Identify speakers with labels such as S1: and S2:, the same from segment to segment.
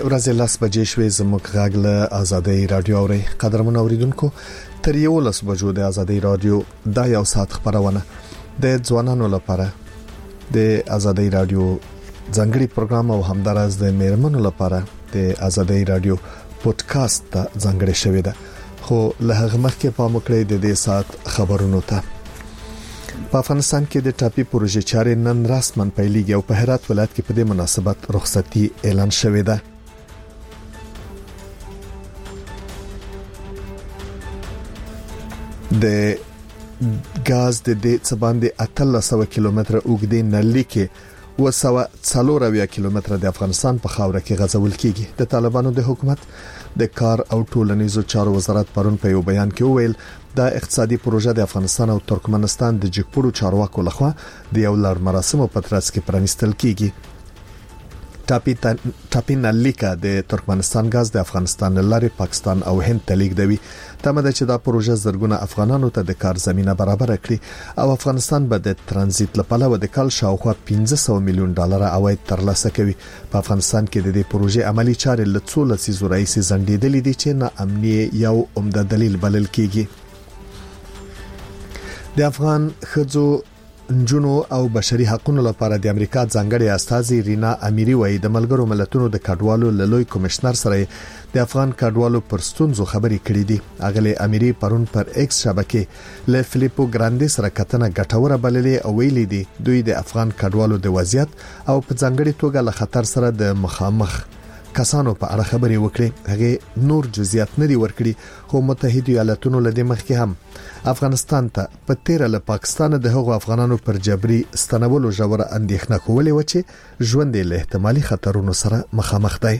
S1: ورځې 10 بجې شوې زموږ غږ له آزادۍ رادیو اوري قدرمن اوریدونکو تر 11 بجو د آزادۍ رادیو دا یو ساعت خبرونه د ځوانانو لپاره د آزادۍ رادیو ځنګړي پروګرام او همدارس د میرمنو لپاره د آزادۍ رادیو پودکاسټ ته ځنګړي شوی ده خو له هغه مخکې په مکړې د دې ساعت خبرونو ته په افغانستان کې د ټاپي پروژې چارې نن رسمن پیلېږي او په هرات ولایت کې په دې مناسبت رخصتي اعلان شوې ده د غاز د دې څباندې 1300 کیلومتر اوږدې نلۍ کې 240 کیلومتر د افغانستان په خاوره کې غځول کیږي د طالبانو د حکومت د کار او ټولنیزو چارو وزارت پرون په یو بیان کې وویل دا اقتصادي پروژه د افغانستان او ترکمنستان د جګپړو چارواکو لخوا د یو لړ مراسمو په ترڅ کې پرانیستل کیږي ټاپي نلیکا د ترکمنستان غاز د افغانستان لارې پاکستان او هند ته لیږدوي تمه ده چې دا پروژه زرګونه افغانانو ته د کار زمينه برابر کړي او افغانستان به د ترانزیت لپاره د کال شاوخوا 1500 میلیون ډالر عواید ترلاسه کوي په افغانستان کې د دې پروژې عملی چارې له څو لسیزو راځي ځنډېدلې دي چې نه امنیت یو عمده دلیل بلل کیږي د افغان خځو نجونو او بشري حقوقو لپاره د امریکا ځانګړي استاذي رینا امیری وایي د ملګرو ملتونو د کډوالو لوی کمشنر سره د افغان کډوالو پر ستونزو خبرې کړې دي اغلی امیری پرون پر ایکس شبکې له فلیپو ګراندي سره کتنه غټوره بللې او ویلي دي دوی د افغان کډوالو د وضعیت او په ځانګړي توګه له خطر سره د مخامخ کسانو په اړه خبرې وکړي هغه نور جزئیات نه دي ورکړي خو متحده ایالاتونو له دې مخکې هم افغانستان ته په تیر له پاکستان د هغو افغانانو پر جبري ستنولو ژوره اندېښنه کولې و چې ژوند له احتمالي خطرونو سره مخامخ دی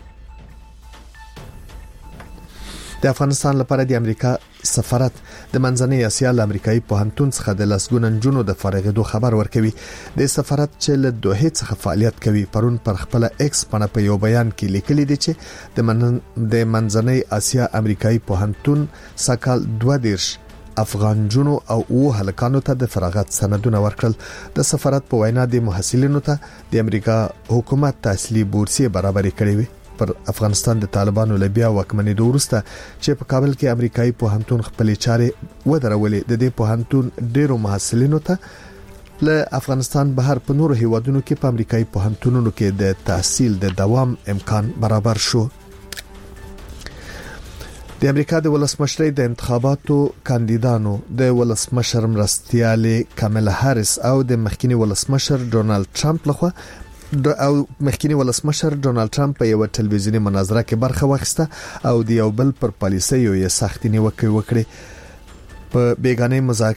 S1: د افغانستان لپاره د امریکا سفارت د منځنۍ اسیا له امریکایي پوهنتون څخه د لسګون نجونو د فارغېدو خبر ورکوي د سفارت چې له دوحه څخه فعالیت کوي پرون پر خپل ایکس باندې په یو بیان کې لیکلي دي چې د منځنۍ اسیا امریکایي پوهنتون سکهال 22 افغان جنو او هلکانو ته د فراغت سندونه ورکړل د سفارت په وینا د محصلینو ته د امریکا حکومت تحصیلي بورسي برابرې کړې وي پر افغانستان د طالبانو لبیا وکمنې دوروسته چې په کابل کې امریکایي پوهنتون خپل چارې ودرولې د دې پوهنتون ډیرو محصلینو ته له افغانستان بهر په نورو هیوادونو کې په امریکایي پوهنتونونو کې د تحصیل د دوام امکان برابر شو د امریکا د ولسمشرۍ د انتخاباتو کاندیدانو د ولسمشر مرستیالي کاملا هاریس او د مخکینی ولسمشر ډونالد ټرمپ لخوا ډونالد ټرمپ په یو ټلویزیونی مناظره کې برخه واخیسته او د یو بل پر پالیسۍ یو سختي نیوکه وکړه په بیگانه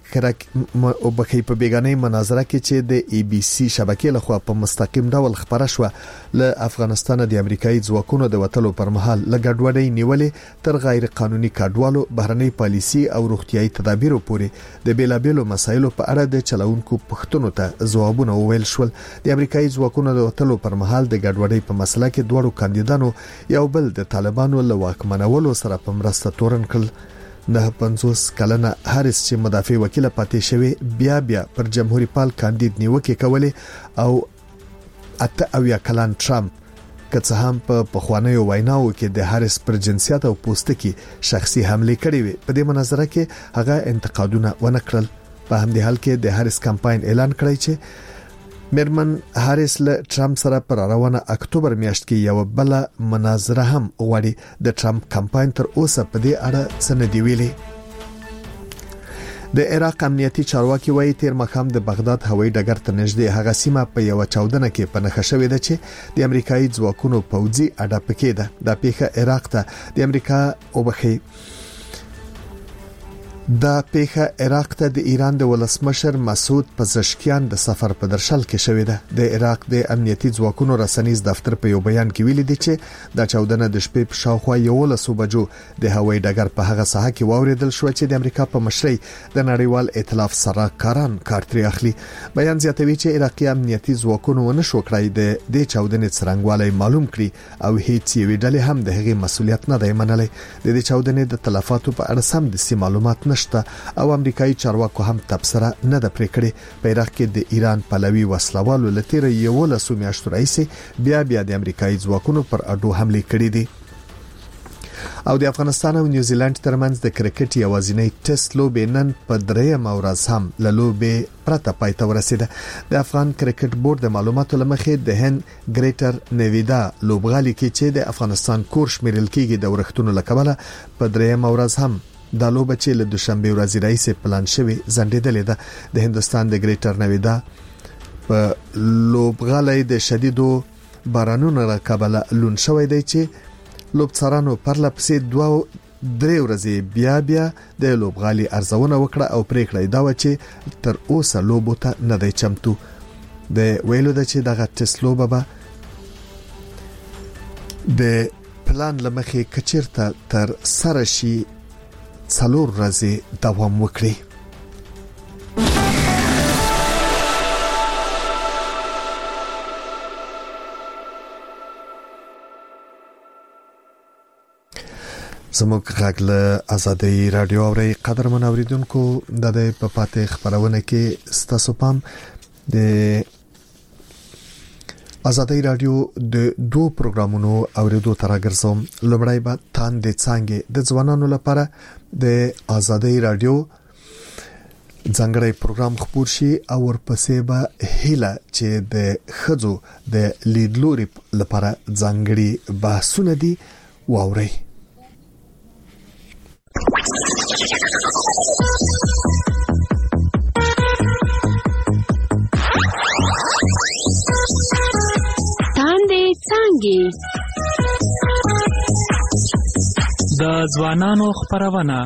S1: مناظره کې چې د ای بي سي شبکې لخوا په مستقیم ډول خبره شو له افغانستان د امریکایي ځواکونو د وټلو پر مهال لګډوډۍ نیولې تر غیر قانوني کډوالو بهرنۍ پالیسي او روغتيایي تدابیرو پورې د بیلابېلو مسایلو په اړه د چلونکو پښتنو ته ځوابونه وویل شول د امریکایي ځواکونو د وټلو پر مهال د ګډوډۍ په مسله کې دوړو کاندیدانو یو بل د طالبانو له واکمنولو سره په مرسته تورن کړل نه 50 کلنه هاریس چې مدافع وکیل پاتې شوی بیا پر جمهوریت پال کاندید نیوکه کوله او اته کلن ټرمپ که څه هم په پخوانیو ویناو کې د هاریس پر جنسیت او پوستکي شخصي حمله کړې وي په دې مناظره کې هغه انتقادونه ونکړل په همدې حال کې د هاریس کمپاین اعلان کړی چې میرمن هاریس له ټرمپ سره پر روانه اکتوبر میاشت کې یو بل مناظره هم وړي د ټرمپ کمپاین تر اوسه په دې اړه څه نه دی ویلي د عراق امنیتي چارواکي وایي تیر مخام د بغداد هوایي ډګر ته نږدې هغه سیمه په یو چاودنه کې په نښه شوې ده چې د امریکایي ځواکونو پوځي اډه پکې ده د پیښه عراق ته د امریکا عراق ته د ایران د ولسمشر مسعود پزشکیان د سفر په درشل کې شوې ده د عراق د امنیتي ځواکونو رسنیز دفتر په یو بیان کې ویلي دی چې د چاودنه د شپې په شاوخوا 11 بجو د هوایي ډګر په هغه ساحه کې واوریدل شو چې د امریکا په مشرۍ د نړیوال ائتلاف سره کاران کارتري اخلي بیان زیاتوي چې عراقي امنیتي ځواکونو ونشو کړای د چاودنې څرنګوالي معلوم کړي او هیڅ یو ډلې هم د هغې مسؤلیت نه دی منلای د چاودنې د تلفاتو په اړه سم د معلومات نشته او امریکایي چارواکو هم تبصره نه ده پرې کړې. په عراق کې د ایران پلوي وسلوالو لتیر 11 میاشتو راځي بیا د امریکایي ځواکونو پر اډو حمله کړې دي. او د افغانستان او نیوزیلند ترمنځ د کرکټ یوازینی ټیسټ لوبې نن په 3 ورځ هم له لوبې پرته پای ته ورسیده. د افغان کرکټ بورډ د معلوماتو لمخې د هند ګریټر نویدا لوبغالي کې چې د افغانستان کور شمیرل کېږي د ورښتونو لکبله په 3 ورځ هم د لوب چې له دوشنبه ورځې راځي پلان شوی زندیدلې ده. د هندستان د ګریټر نویدا په لوبغالي د شدیدو بارانونو لکبله لون شوی دی چې لوبڅارانو پر لپسې 2-3 ورځې بیا د لوبغالي ارزونه وکړه او پریکړه دا و چې تر اوسه لوبو ته نه دی چمتو. د ویلو د چې دغه ټیسټ لوبه به د پلان لمخې کچیرته تر سره شي 4 ورځې دوام وکړي. زموږ غږ له آزادۍ رادیو اوري قدر منوریدونکو د دې په پاتې خبرونه کې ستاسو پام د آزادۍ رادیو د 2 پروګرامونو اوریدو ترګرځم. لومړی به تان د څنګه د ځوانانو لپاره د آزادۍ رادیو ځانګړی پروګرام خبر شي او ورپسې به هله چې د خځو د لیدلوري لپاره ځانګړي بحثونه دي واوري.
S2: د ځوانانو خبرونه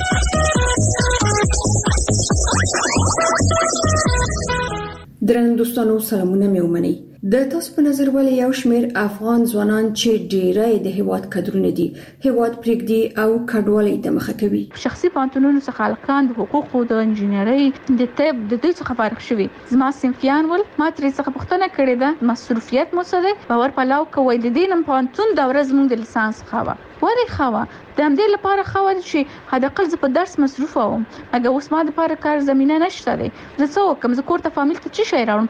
S3: درنو دوستانو سلامونه مې ومنئ. د تاسو په نظر ولې یو شمېر افغان ځوانان چې ډېری د هیواد قدرونه دي هیواد پرېږدي او کډوالۍ ته مخه کوي؟
S4: شخصي پانتونونو څخه خلکان د حقوقو د انجینرۍ د طب د دې څخه فارغ شوي. زما صنفیان ول ما ترې څخه پوښتنه کړې ده مصروفیت مو څه دی؟ باور پلاو کوي د دې نن پانتون د ورځ موږ د لیسانس خوا وری خوا د همدې لپاره خو چې حد اقل زه په درس مصروف وم اګه اوس ما د لپاره کار زمينه نشته دی. زه څه وکم؟ زه کور ته فامیل ته چی شي راوړم؟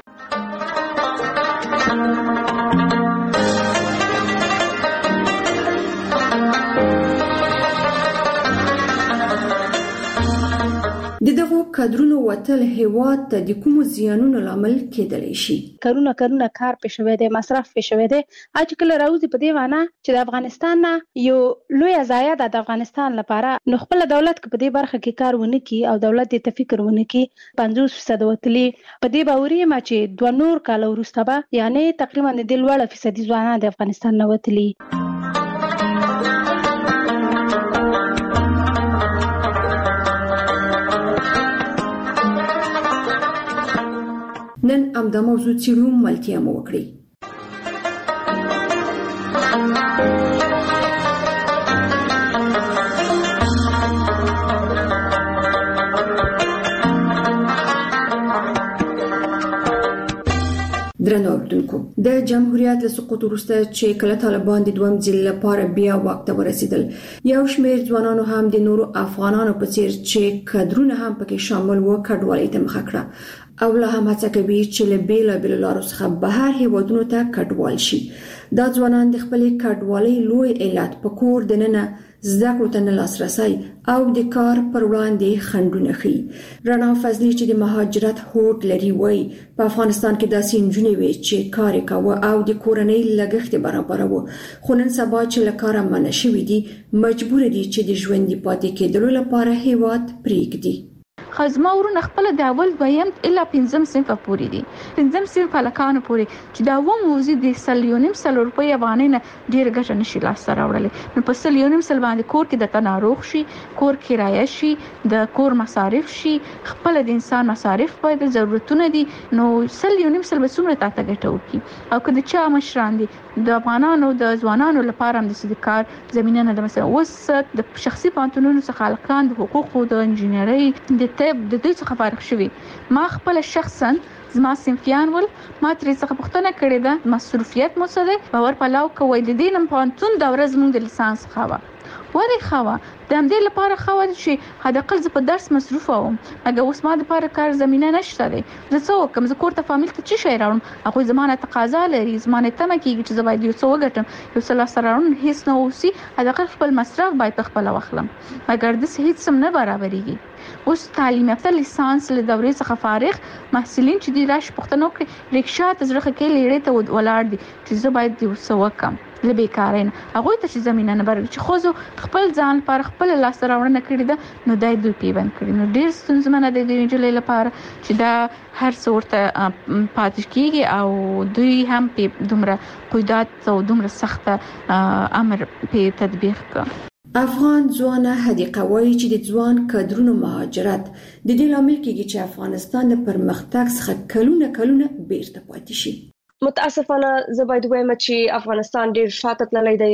S3: دغه کادرونو وتل هیواد ته د کوم زیانونو لامل کېدلی شي؟
S5: کارونه کار پېښوي دي، مصرف پېښوي دي. اج کله راوځي په دی وانه چې د افغانستان یو لوی ځای د افغانستان لپاره نو خپل دولت په دې برخه کې کار ونه کی او دولت دې فکر ونه کی 50% وتلی په دې باوري ما چې 2 نور کال وروسته به یعنی تقریبا د 1% ځوانان د افغانستان نه وتلی.
S3: نن امدا موضوع څیړو ملتیا مو وکړي. درنو اوریدونکو د جمهوریت له سقوط وروسته چې کله طالبان د دویم ځل لپاره بیا واک ته ورسېدل یو شمېر ځوانانو هم د نورو افغانانو په څیر چې کډرونه هم پکې شامل و کډوالۍ ته مخه کړه او له هم هڅه کوي چې له بیلابېلو لارو څخه بهر هیوادونو ته کډوال شي. دا ځوانان د خپلې کډوالۍ لوی علت په کور دننه زده کړو ته نه لاسرسی او د کار پر وړاندې خنډونه ښيي. رڼا فضلي چې د مهاجرت هوډ لري وایي په افغانستان کې داسې نجونې وي چې کار یې کاوه او د کورنۍ لګښت برابروه خو نن سبا چې له کاره منع شوي دي مجبور دي چې د ژوندي پاتې کېدلو لپاره هیواد پرېږدي.
S4: خزما ورونه خپل د اول دویم الا 5 صنف پورې دي 5 صنف هلکانو پورې چې دا و موزي د سلیونیم سل روپۍ افغانۍ نه ډیر ګټه نشي لاس سره وړلې. نو په سلیونیم سل باندې کور کې د تناروغ شي کور کرایه شي د کور مصارف شي خپل د انسان مصارف باید ضرورتونه دي نو سلیونیم سل به څومره تاته ګټه وکي او کله چې مشران دي د افغانانو د ځوانانو لپاره هم د صدکار زمينه نه مثلا اوس د شخصي پانتونونو څخه خلکان د حقوقو د انجینرۍ د طب د دې څخه فارغ شوي. ما خپل شخصا زما صنفیان ول ما ترې څخه پوښتنه کړې ده مصروفیت مو څه دی؟ باور پلاو کوي د دې نن پانتون د ورځ موږ د لیسانس خوا ولې خوا د همدې لپاره خوا چې حد اقل ز په درس مصروف وم اګه اوس ما د لپاره کار زمينه نشته دی زه څه وکم زه کور ته فامیل ته څه شي راوړم هغه زمانه تقاضا لري زمانه تمه کیږي چې زه باید یو څه وګټم یو څه لاسته راوړم هیڅ نه اوسي حد اقل خپل مصرف باید خپل واخلم مګر د هیڅ سم نه برابرېږي اوس تعلیم یافته لیسانس له دورې څخه فارغ محصلین چې دی راش پښتنو کې ریکشا تزرخه کې لیړې ته ولاړ دي چې زه باید یو څه وکم لبیکارین هغه ته چې زمينه نه برابر چې خو خپل ځان پر خپل لاس راوړنه کړی ده نو دای دوی پیوند کړی نو ډیر ستونزمنه د دې جلې لپاره چې دا هر څورته پاتې کیږي او دوی هم په دومره قیودات او دومره سخت امر په تطبیق کوي
S3: افغان ځوانه حدیقه وایي چې د ځوان کادرونو مهاجرت د دې لامل کېږي چې افغانستان د پرمختګ څخه کلونه بیرته پاتې شي
S6: متاسفانه زه باید وایم چې افغانستان ډیر شاته تللی دی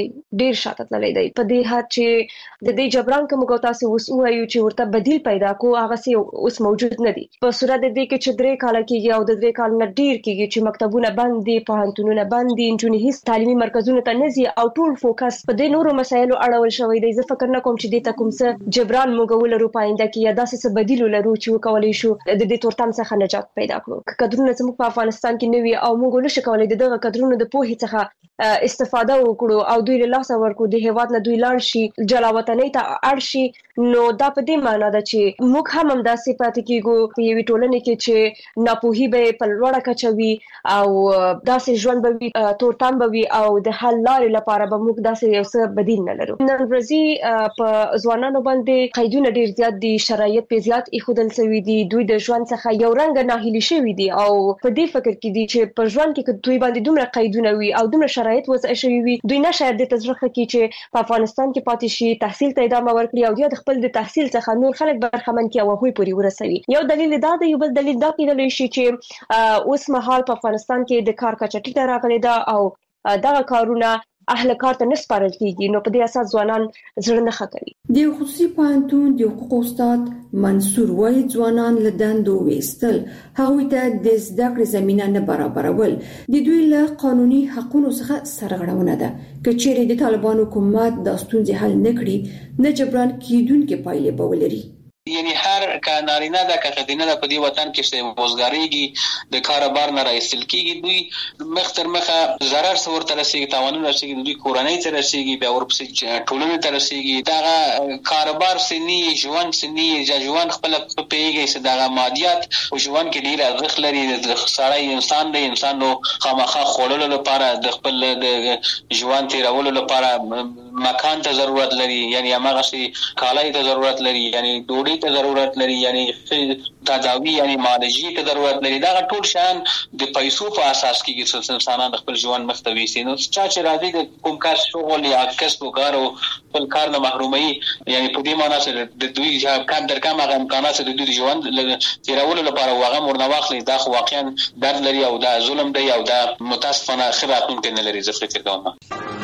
S6: په دې حد چې د دې جبران کوم تاسو اوس وایو چې ورته بدیل پیدا کو هغه سي اوس موجود نه دي په صورت د دې کې چې 3 کال کېږي او د 3 کال نه ډیر کېږي چې مکتبونه بند دي پوهنتونونه بند دي جنونی هیڅ تعلیمي مرکزونه ته نه ځي او ټول فوکس په دې نورو مسایلو اړول شوی دی زه فکر نه کوم چې دې ته کوم څه جبران موږ ولرو پاینده کې یا داسې څه بدیل ولرو چې وکولای شو د دې تورتم څخه نجات پیدا کړو کډرونه زموږ په افغانستان کې نوي او موږ نشو کولای دغه کډرونو د پوهې څخه استفاده وکړو او دوی له لاسه ورکو د هیواد نه دوی لاړ شي جلاوطنۍ ته اړ شي نو دا په دې معنی ده چې موږ هم داسې پاتې کیږو په یوې ټولنې کې چې ناپوهي به په لوړه کچه وي او داسې ژوند به وي تورتم به وي او د حل لارې لپاره به موږ داسې یو څه بدیل نه لرو نن ورځې په ځوانانو باندې قیدونه ډیر زیات دي شرایط په زیات ایښودل شوي دي دوی د ژوند څخه یو رنګ ناهیلي شوي دي او په دې فکر کې دي چې په ژوند کې دوی باندې دومره قیدونه وي او دومره شرایط وضع شوي وي دوی نه شاید د تزرخه کې چې په افغانستان کې پاتې شي تحصیل ته ادامه ورکړي او د خپل د تحصیل څخه نور خلک برخمن کړي او هغوی پورې ورسوي یو دلیل دا دی یو بل دلیل دا کېدلی شي چې اوس مهال په افغانستان کې د کار کچه ټیټه راغلې ده او دغه کارونه اهل کار ته نسپارل کیږي نو په دې اساس ځوانان زړه نه خکوي
S3: د خصوصي پوهنتون د حقوقو استاد منصور وایي ځوانان له دندو وېستل هغوی ته د زده کړې زمينه نه برابرول د دوی له قانوني حقوقو څخه سرغړونه ده که چیرې د طالبانو حکومت د ستونزې حل نکړي نه جبران کیدونکې پایلې به ولري
S7: یعنی هر که نارینه ده که خدینه ده په دې وطن کې چې وزګاریږي د کار بار نه راایستل کیږي دوی مخ تر مخه ضرر سور تر رسیږي تاوانونه رسیږي دوی کورنۍ ته رسیږي بیا ورپسې ټولنې ته رسیږي دا کاروبار سني ژوند سني ژوند خپل پیږي چې دا مادیات او ژوند کې ډیر ارزښت لري د سړی انسان دی انسان نو خامخا خورلو لپاره د خپل د ژوند تیرولو لپاره مکان ته ضرورت لري یعنی هغه شي کالای ته ضرورت لري یعنی ډوډۍ ته ضرورت لري یعنی تداوی یعنی معالجې ته ضرورت لري دا ټول شان د پیسو په اساس کې چې انسانان خپل ژوند مختوي سي نو چې راځي د کوم کار شغل یا کسب او کار او خپل کار نه محرومي یعنی په دې معنی چې د دوی کار در کوم هغه امکانات د دوی ژوند تیرولو لپاره هغه مرنواخلي دا خو واقعا درد لري او دا ظلم دی او دا متاسفانه خبراتون کې نه لري زه فکر کوم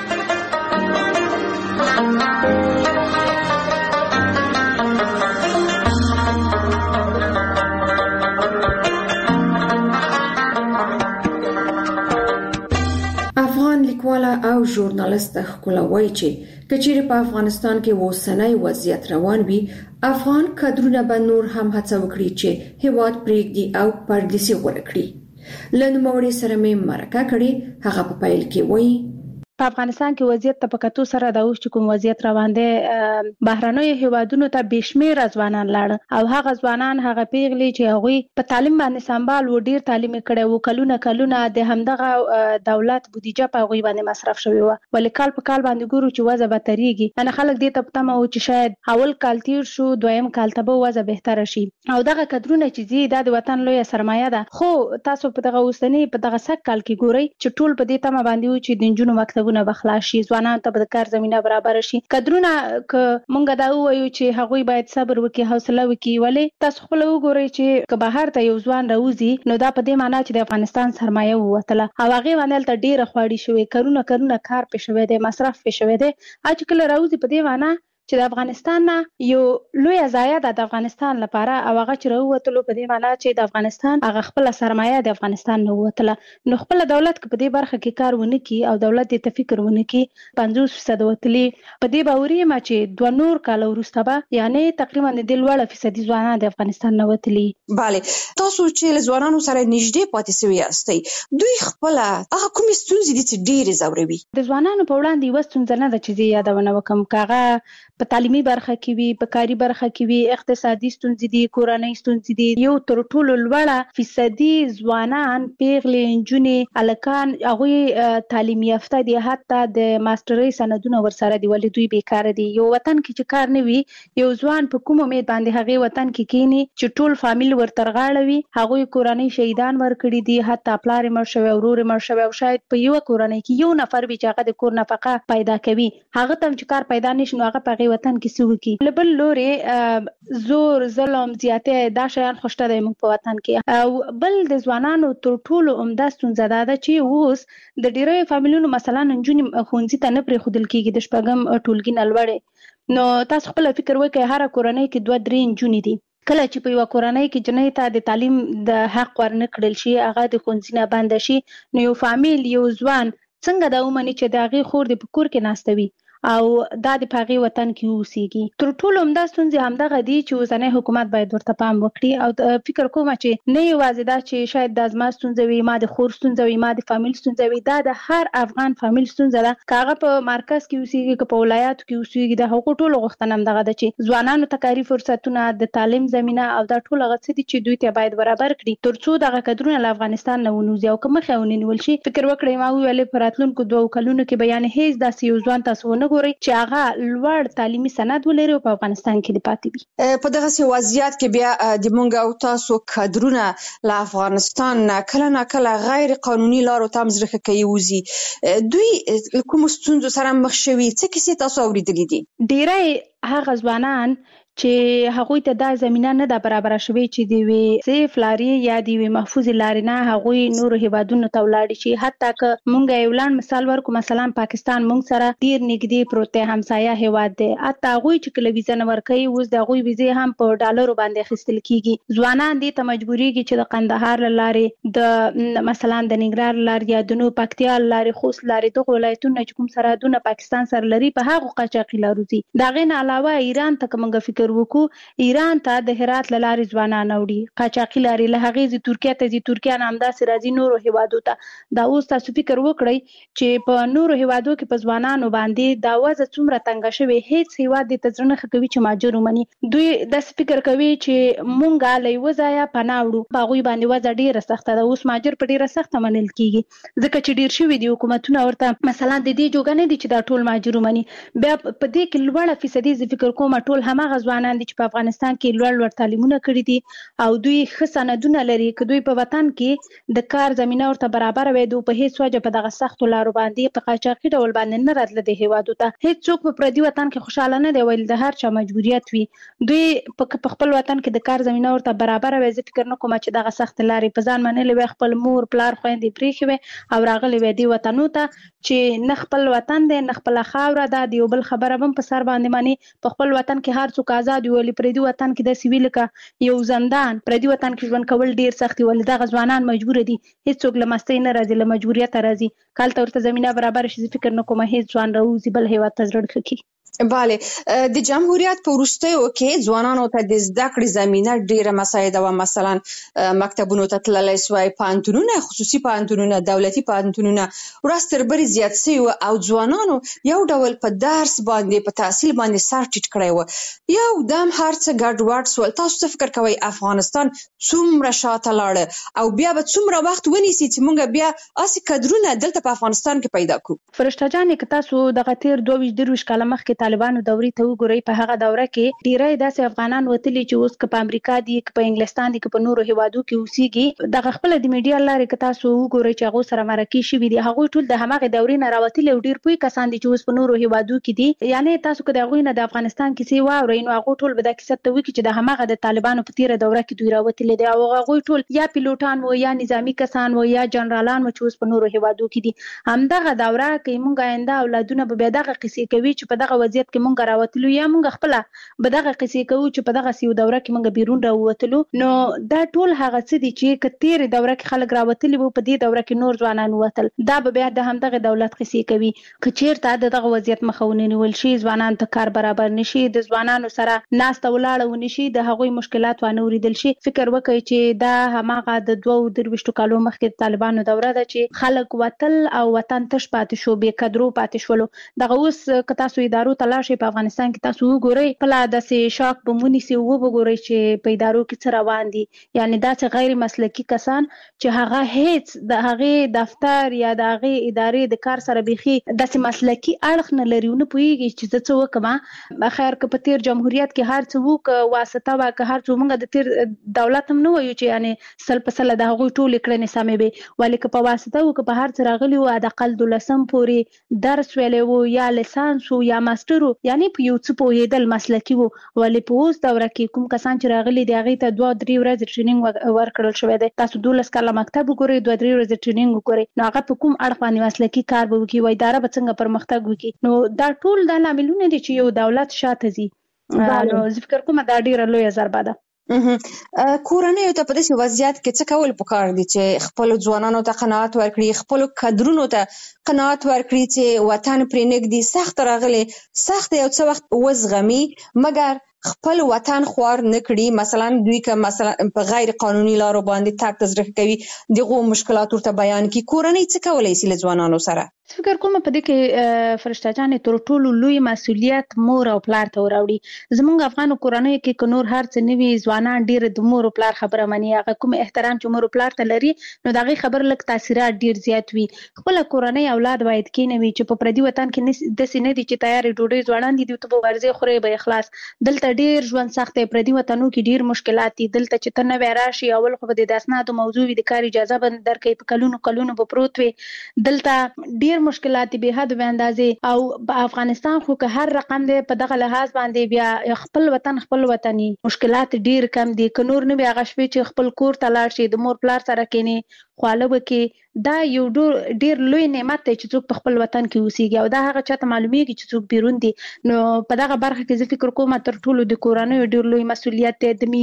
S3: لیکواله او ژورنالیست ښکلا وایي چې کچېره په افغانستان کې اوسنۍ وضعیت روان وي افغان کډرونه به نور هم هڅه وکړي چې هیواد پرېږدي او پردیسي غوره کړي لنموړي سره مې مرکه کړي هغه په پیل کې وایي
S5: په افغانستان کې وضعیت ته په کتو سره د اوس کوم وضعیت روان دی بهرنیو هیوادونو ته بشمیر ځوانان لاړ او هغه ځوانان هغه پیغلي چې هغه په تعلیم باندې سمبال و ډیر تعلیم کړي وو کلونه د همدغه دولت بودیجه په غوي باندې مصرف شوی و ولې کال په کال باندې ګورو چې وضع به تریږي انا خلک دې ته پته مو چې شاید اول کال تیر شو دویم کال ته به وضع بهتره شي او دغه کډرونه چې زی د وطن لوی سرمایه ده خو تاسو په دغه اوسنی په دغه سک کال کې ګورئ چې ټول په دې تمه باندې و چې د جنونو مکتب نه بخلا شي ځوانان ته د کار زمينه برابر شي کډرونه ک مونږ دا وایو چې هغوی باید صبر وکړي حوصله وکړي ولې تاسو خپل وګورئ چې که بهر ته یو ځوان راوځي نو دا په دې معنی چې د افغانستان سرمایه ووتله او هغه باندې ته ډیره خواړی شوی کارونه کار پې شوی دی مصرف پې شوی دی اج کله راوځي په دې معنی چې د افغانستان نه یو لوی ضایع د افغانستان لپاره او هغه چې راووتلو په دې معنی چې د افغانستان هغه خپل سرمایه د افغانستان نه ووتله نو خپل دولت په دې برخه کې کار ونه کی او دولت دې فکر ونه کی 50% وتلی په دې باوري ما چې 2 نور کال وروسته به یعنی تقریبا د لوړ فیصدي ځوانان د افغانستان نه وتلی.
S8: bale تاسو چې ځوانانو سره نږدې پاتې شوي یاستئ دوی خپل هغه کومې ستونزې دي چې ډېرې ځوروي؟
S5: د ځوانانو په وړاندې یوه ستونزه نه ده چې زه یادونه وکم کاغه په تعلیمي برخه کې وي په کاري برخه کې وي اقتصادي ستونزې دي کورنۍ ستونزې دي یو تر ټولو لوړه فیصدي ځوانان پیغلې نجونې هلکان هغوی تعلیم یافته دي حتی د ماسترۍ سندونه ورسره دي ولې دوی بیکاره دي. یو وطن کې چې کار نه وي یو ځوان په کوم امید باندې هغې وطن کې کینی چې ټول فامیل ورته غاړه وي هغوی کورنۍ شهیدان ورکړي دي حتی پلار یې مړ شوی ورور یې مړ شوی او شاید په یوه کورنۍ کې یو نفر وي چې هغه د کور نفقه پیدا کوي هغه ته هم چې کار پیدا نشي نو هغه په هغې وطن کې څه وکړي. له بل لورې زور ظلم زیاتې دا شیان خو شته دی موږ په وطن کې او بل د ځوانانو تر ټولو عمده ستونزه دا ده چې اوس د ډېرو فامیلونو مثلا نجونې ښوونځي ته نه پرېښودل کېږي د شپږم ټولګي نه لوړې نو تاسو خپله فکر وکړئ هره کورنۍ کې 2-3 نجونې دي کله چې په یوه کورنۍ کې جنۍ ته د تعلیم د حق ورنه کړل شي هغه د ښوونځي نه بنده شي نو یو فامیل یو ځوان څنګه دا ومني چې د هغې خور د په کور کې ناسته وي او دا د په هغې وطن کې اوسېږي. تر ټولو عمده ستونزې همدغه دي چې اوسنی حکومت باید ورته پام وکړي او فکر کومه چې نه یوازې دا چې شاید دا زما ستونزه وي ما د خور ستونزه وي ما د فامیل ستونزه وي دا د هر افغان فامیل ستونزه ده که هغه په مرکز کې اوسېږي که په ولایاتو کې اوسېږي د هغو ټولو غوښتنه همدغه ده چې ځوانانو ته کاري فرصتونه د تعلیم زمینه او دا ټول هغه څه دي چې دوی ته باید برابر کړي تر څو دغه کدرونه له افغانستان نه ونوځي او که مخې ونیول شي فکر وکړئ ما وویلې په راتلونکو 2 کلونو کې به یعنې هیڅ داسې یو ځوان تاسو ونه ګورئ چې هغه لوړ تعلیمي سند ولري او په افغانستان کې د پاتې وي.
S8: په دغه وضعیت کې بیا د مونږ او تاسو کادرونه له افغانستان نه کله غیر قانوني لارو ته مزرخه کوي وزي دوی کوم ستونزو سره مخ شوي څه کیسې تاسو اوریدلې دي؟
S5: ډیری هغه ځوانان چې هغوی ته دا زمینه نه ده برابره شوې چې د یوې سیف لارې یا د یوې محفوظې لارې نه هغوی نورو هیوادونو ته ولاړې شي حتی که مونږ یو لاند مثال ورکړو مثلا پاکستان مونږ سره ډېر نږدې پروت دی همسایه هیواد دی حتی هغوی چې کله ویزه نه ورکوي اوس د هغوی ویزې هم په ډالرو باندې اخیستل کېږي. ځوانان دې ته مجبورېږي چې د قندهار له لارې د مثلا د ننګرهار له لارې یا د نو پکتیا له لارې خوست له لارې دغو ولایتونو چې کوم سرحدونه پاکستان سره لري په هغو قاچاقي لارو ځي. د هغې نه علاوه ایران ته که مونږ فکر وکړو ایران ته د هرات له لارې ځوانان وړي قاچاقي لارې له هغې ځي ترکیه ته ځي ترکیه نه همداسې راځي نورو هیوادو ته. دا اوس تاسو فکر وکړئ چې په نورو هیوادو کې په ځوانانو باندې دا وضع څومره تنګه شوې هیڅ هیواد دې ته زړه نه ښه کوي چې مهاجر ومني. دوی داسې فکر کوي چې مونږ له یوه ځایه پناه وړو په هغوی باندې وضع ډېره سخته ده. اوس مهاجر په ډېره سخته منل کېږي ځکه چې ډېر شوي دي حکومتونه ورته مثلا د دې جوګه نه دي چې دا ټول مهاجر ومني. بیا په دې کې لوړه فیصدي زه فکر کوم ټول هماغه ځوانان دي چې په افغانستان کې لوړ تعلیمونه کړي دي او دوی ښه سندونه لري که دوی په وطن کې د کار زمینه ورته برابر وي دوی په هیڅ وجه په دغه سختو لارو باندې په قاچاقي ډول باندې نه راتله د هیوادو ته. هیڅوک په پردي وطن کې خوشحاله نه دی ویل د هر چا مجبوریت وي دوی په خپل وطن کې د کار زمینه ورته برابر وي. زه فکر نه کوم چې دغه سخت لارې په ځان منلې وي خپل مور پلار خویندې پرېښې وي او راغلې وي دې وطنو ته چې نه خپل وطن دی نه خپله خاوره ده د یو بل خبره هم په سر باندې مني. په خپل وطن کې هر څوک آزاد وي ولې پردي وطن کې داسې وي لکه یو زندان. پردي وطن کې ژوند کول ډېر سخت دي ولې دغه ځوانان مجبوره دي هیڅوک له مستۍ نه راځي له مجبوریته راځي که هلته ورته زمینه برابره شي زه فکر نه کوم هیڅ ځوان راوځي بل هیواد ته زړه ښه کړي.
S8: bale د جمهوریت په وروستیو کې ځوانانو ته د زده کړې زمینه ډېره مساعده وه مثلا مکتبونو ته تللی سوی پوهنتونونه خصوصي پوهنتونونه دولتي پوهنتونونه ورځ تر بلې زیات سوي وه او ځوانانو یو ډول په درس باندې په تحصیل باندې سر ټیټ کړی وه یو دم هر څه ګډوډ سول. تاسو څه فکر کوئ افغانستان څومره شاته لاړه او بیا به څومره وخت ونیسي چې موږ بیا هسې کدرونه دلته په افغانستان کې پیدا کړو؟
S5: فرشته جانې که تاسو دغه تېر 22-23 کاله مخکې طالبانو دورې ته وګورئ په هغه دوره کې ډیری داسې افغانان وتلي چې اوس که په امریکا دي که په انګلستان دي که په نورو هیوادو کې اوسېږي دغه خپله د میډیا لارې که تاسو وګورئ چې هغو سره مرکې شوي دي هغوی ټول د هماغې دورې نه راوتلي او ډېر پوه کسان دي چې اوس په نورو هیوادو کې دي. یعنې تاسو که د هغوی نه د افغانستان کیسې واورئ نو هغوی ټول به دا کیسه ته وکړي چې د هماغه د طالبانو په تېره دوره کې دوی راوتلي دي او هغوی ټول یا پیلوټان وو یا نظامي کسان وو یا جنرالان وو چې اوس په نورو هیوادو کې دي. همدغه دوره که موږ آینده اولادونه به بیا دغه قیسې کوي چې په دغه وضعیت کې مونږ راوتلو یا مونږ خپل به دغه قصې کوو چې په دغه سیو دوره کې مونږ بیرون راووتلو، نو دا ټول هغه څه دي چې کتیر دوره کې خلک راوتلي وو، په دې دوره کې نور ځوانان وتل، دا به بیا د همدغه دولت قصې کوي. کچیرته دغه وضعیت مخاوني نیول شي، ځوانان ته کار برابر نشي، د ځوانانو سره ناسته ولاړه ونشي، د هغوی مشکلات وانه اوریدل شي. فکر وکړئ چې دا هماغه د 22 کالو مخکې د طالبانو دوره ده چې خلک وتل او وطن تش پاتې شو، بې قدرو پاتې شولو. دغه اوس که تاسو ادارو ته لاړ شئ په افغانستان کې، تاسو وګورئ خپله داسې شاک به ونیسي او وګورئ چې په ادارو کې څه روان دي. یعنې داسې غیر مسلکي کسان چې هغه هیڅ د هغې دفتر یا د هغې ادارې د کار سره بیخي داسې مسلکي اړخ نه لري، ونه پوهېږي چې زه څه وکړم. خیر که په تیر جمهوریت کې هر څه وو، که واسطه وه، که هر څه، موږ د تیر دولت هم نه وایو چې یعنې 100% د هغوی ټولې کړنې سمې وي، ولې که په واسطه وو، که په هر څه راغلي وو، حداقل 12 پورې درس ویلی وو یا لیسانس وو یا ماسټر وو، یعنې په یو څه پوهېدل مسلکي وو. ولې په اوس دوره کې کوم کسان چې راغلي دي هغې ته 2-3 ورځې ټریننګ ورکړل شوی دی. تاسو 12 کاله مکتب وګورئ، 2-3 ورځې ټریننګ وګورئ، نو هغه په کوم اړخ باندې مسلکي کار به وکړي، اداره به څنګه پرمختګ وکړي. نو دا ټول دا لاملونه دي چې یو دولت شاته ځي. نو زه فکر کوم دا ډیره لویه ضربه ده.
S8: کورنیو ته په داسې وضعیت کې څه کول پکار دي چې خپل ځوانانو ته قناعت ورکړي، خپل کادرونو ته قناعت ورکړي چې وطن پرې نږدې سخت راغلی، سخت یو څه وخت وزغمي، مګر خپل وطن خوار نه کړي. مثلا دوی که مثلا په غیر قانوني لارو باندې تګ تزریق کوي، دغه مشکلات ورته بیان کړي. کورنۍ څه کولی شي له ځوانانو سره؟
S5: فکر کوم په دې کې فرشته جانې تر ټولو لوی مسؤلیت مور او پلار ته وراوړي. زموږ افغانو کورنیو کې که نور هر څه نه وي، ځوانان ډېر د مور او پلار خبره مني. هغه کوم احترام چې مور او پلار ته لري، نو د هغې خبر لږ تاثیرات ډېر زیات وي. خپله کورنۍ اولاد باید کېنوي چې په پردي وطن کې داسې نه دي چې تیارې ډوډۍ ځوانان دي، دوی ته به ورځې خورې به اخلاص. دلته ډېر ژوند سخت دی، پردي وطنو کې ډېر مشکلات دي. دلته چې ته نوی راشي، اول خو به د اسنادو موضوع وي، د کار اجازه به درکوي، په کلونو کلونو به پروت وي. دلته ډېر مشکلات دي، حد به اندازې. او په افغانستان خو که هر رقم دی، په دغه لحاظ باندې بیا خپل وطني مشکلات ډیر کم دي. که نور نه وي، هغه شپې چې خپل کور ته لاړ شي، د مور پلار سره کېني، خواله وکړي، دا یو ډیر لوی نعمت دی چې څوک په خپل وطن کې اوسېږي، او دا هغه چاته معلومیږي چې څوک بیرون دي. نو په دغه برخه کې زه فکر کوم تر ټولو د کورنیو ډیر لوی مسؤلیت دی. د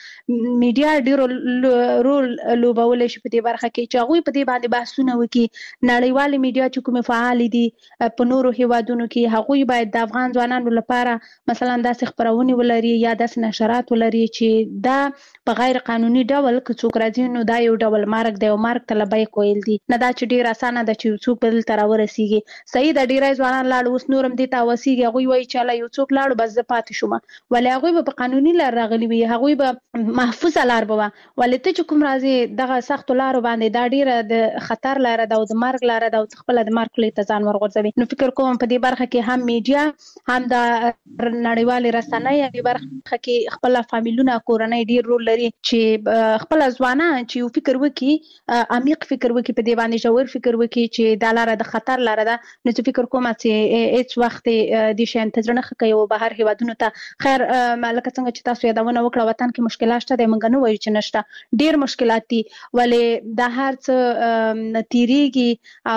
S5: میډیا ډیر رول لوبولی شي په دې برخه کې، چې هغوی په دې باندې بحثونه وکړي. نړیوالې میډیا چې کومې فعالې دي په نورو هیوادونو کې، هغوی باید د افغان ځوانانو لپاره مثلا داسې خپرونې ولري یا داسې نشرات ولري چې دا په غیر قانوني ډول که څوک راځي، نو دا یو ډول مرګ دی، او مرګ ته لبیک ویل دي. نه دا چې ډېر اسانه ده چې څوک به دلته راورسېږي. صحیح ده، ډېری ځوانان لاړو، اوس نور هم دې ته وسېږي. هغوی وایي چې الله یو څوک لاړو بس زه پاتې شوم، ولې هغوی به په قانوني لار راغلي وي، هغوی به محفوظه لار به وه. ولې ته چې کوم راځې دغه سختو لارو باندې، دا ډېره د خطر لاره ده او د مرګ لاره ده، او ته خپله د مرګ خولې ته ځان ورغورځوي. نو فکر کوم په دې برخه کې هم میډیا، هم د نړیوالې رسنۍ په برخه کې خپل فامیلونه، کورنۍ ډېر رول لري چې خپل ځوانان چې یو فکر وکړي، عمیق فکر وکړي په دې باندې، ژور فکر وکړي چې دا لاره د خطر لاره ده. نو زه فکر کوم چې هیڅ وخت دې شیانو ته زړه نه ښه کوي او بهر هیوادونو ته. خیر لکه څنګه چې تاسو یادونه وکړه، وطن کې مشکلات شته دی، موږ نه وایو چې نشته، ډېر مشکلات دي، ولې دا هر څه تیریږي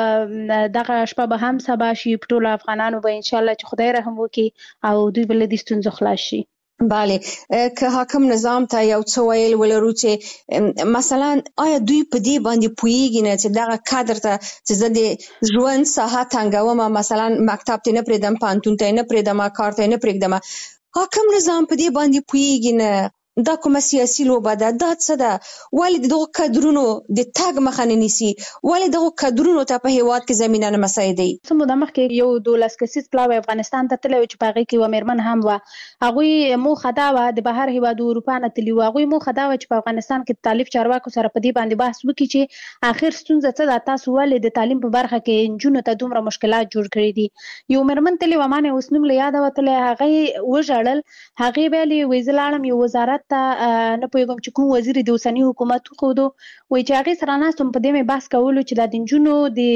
S5: او دغه شپه به هم سبا شي. په ټولو افغانانو به انشاءالله چې خدای رحم وکړي او دوی به له دې ستونزو خلاص شي.
S8: بله، که حاکم نظام ته یو څه ویل ولرو چې مثلا آیا دوی په دې باندې پوهیږي نه چې دغه کادر ته چې زه د ژوند ساحه تنګوم، مثلا مکتب ته نه پرېږدم، پوهنتون ته نه پرېږدم، کار ته نه پرېږدم، حاکم نظام په دې باندې پوهیږي نه؟ دا کومه سیاسي لوبه ده؟ دا څه ده؟ ولې دغه کادرونو د تګ مخه نه نیسي؟ ولې دغه کادرونو ته په هیواد کې زمینه نه مساعدوي؟
S5: څه موده مخکې یو 12 کسیز پلاوی افغانستان ته تللی و چې په هغې کې یوه مېرمن هم وه. هغوی موخه دا وه، د بهر هیوادو اروپا نه تللي وو، هغوی موخه دا وه چې په افغانستان کې د تعلیم چارواکو سره په دې باندې بحث وکړي چې آخر ستونزه څه ده، تاسو ولې د تعلیم په برخه کې نجونو ته دومره مشکلات جوړ کړي دي. یو مېرمن تللې وه، ما نه اوس نوم له یاده وتلی، هغې وژړل. هغې ویلې وایي زه لاړم یو وزارت ته، نه پوهېږم چې کوم وزیر د اوسني حکومت وښودو، وایي چې هغې سره ناست وم، په دې مې بحث کولو چې دا د نجونو د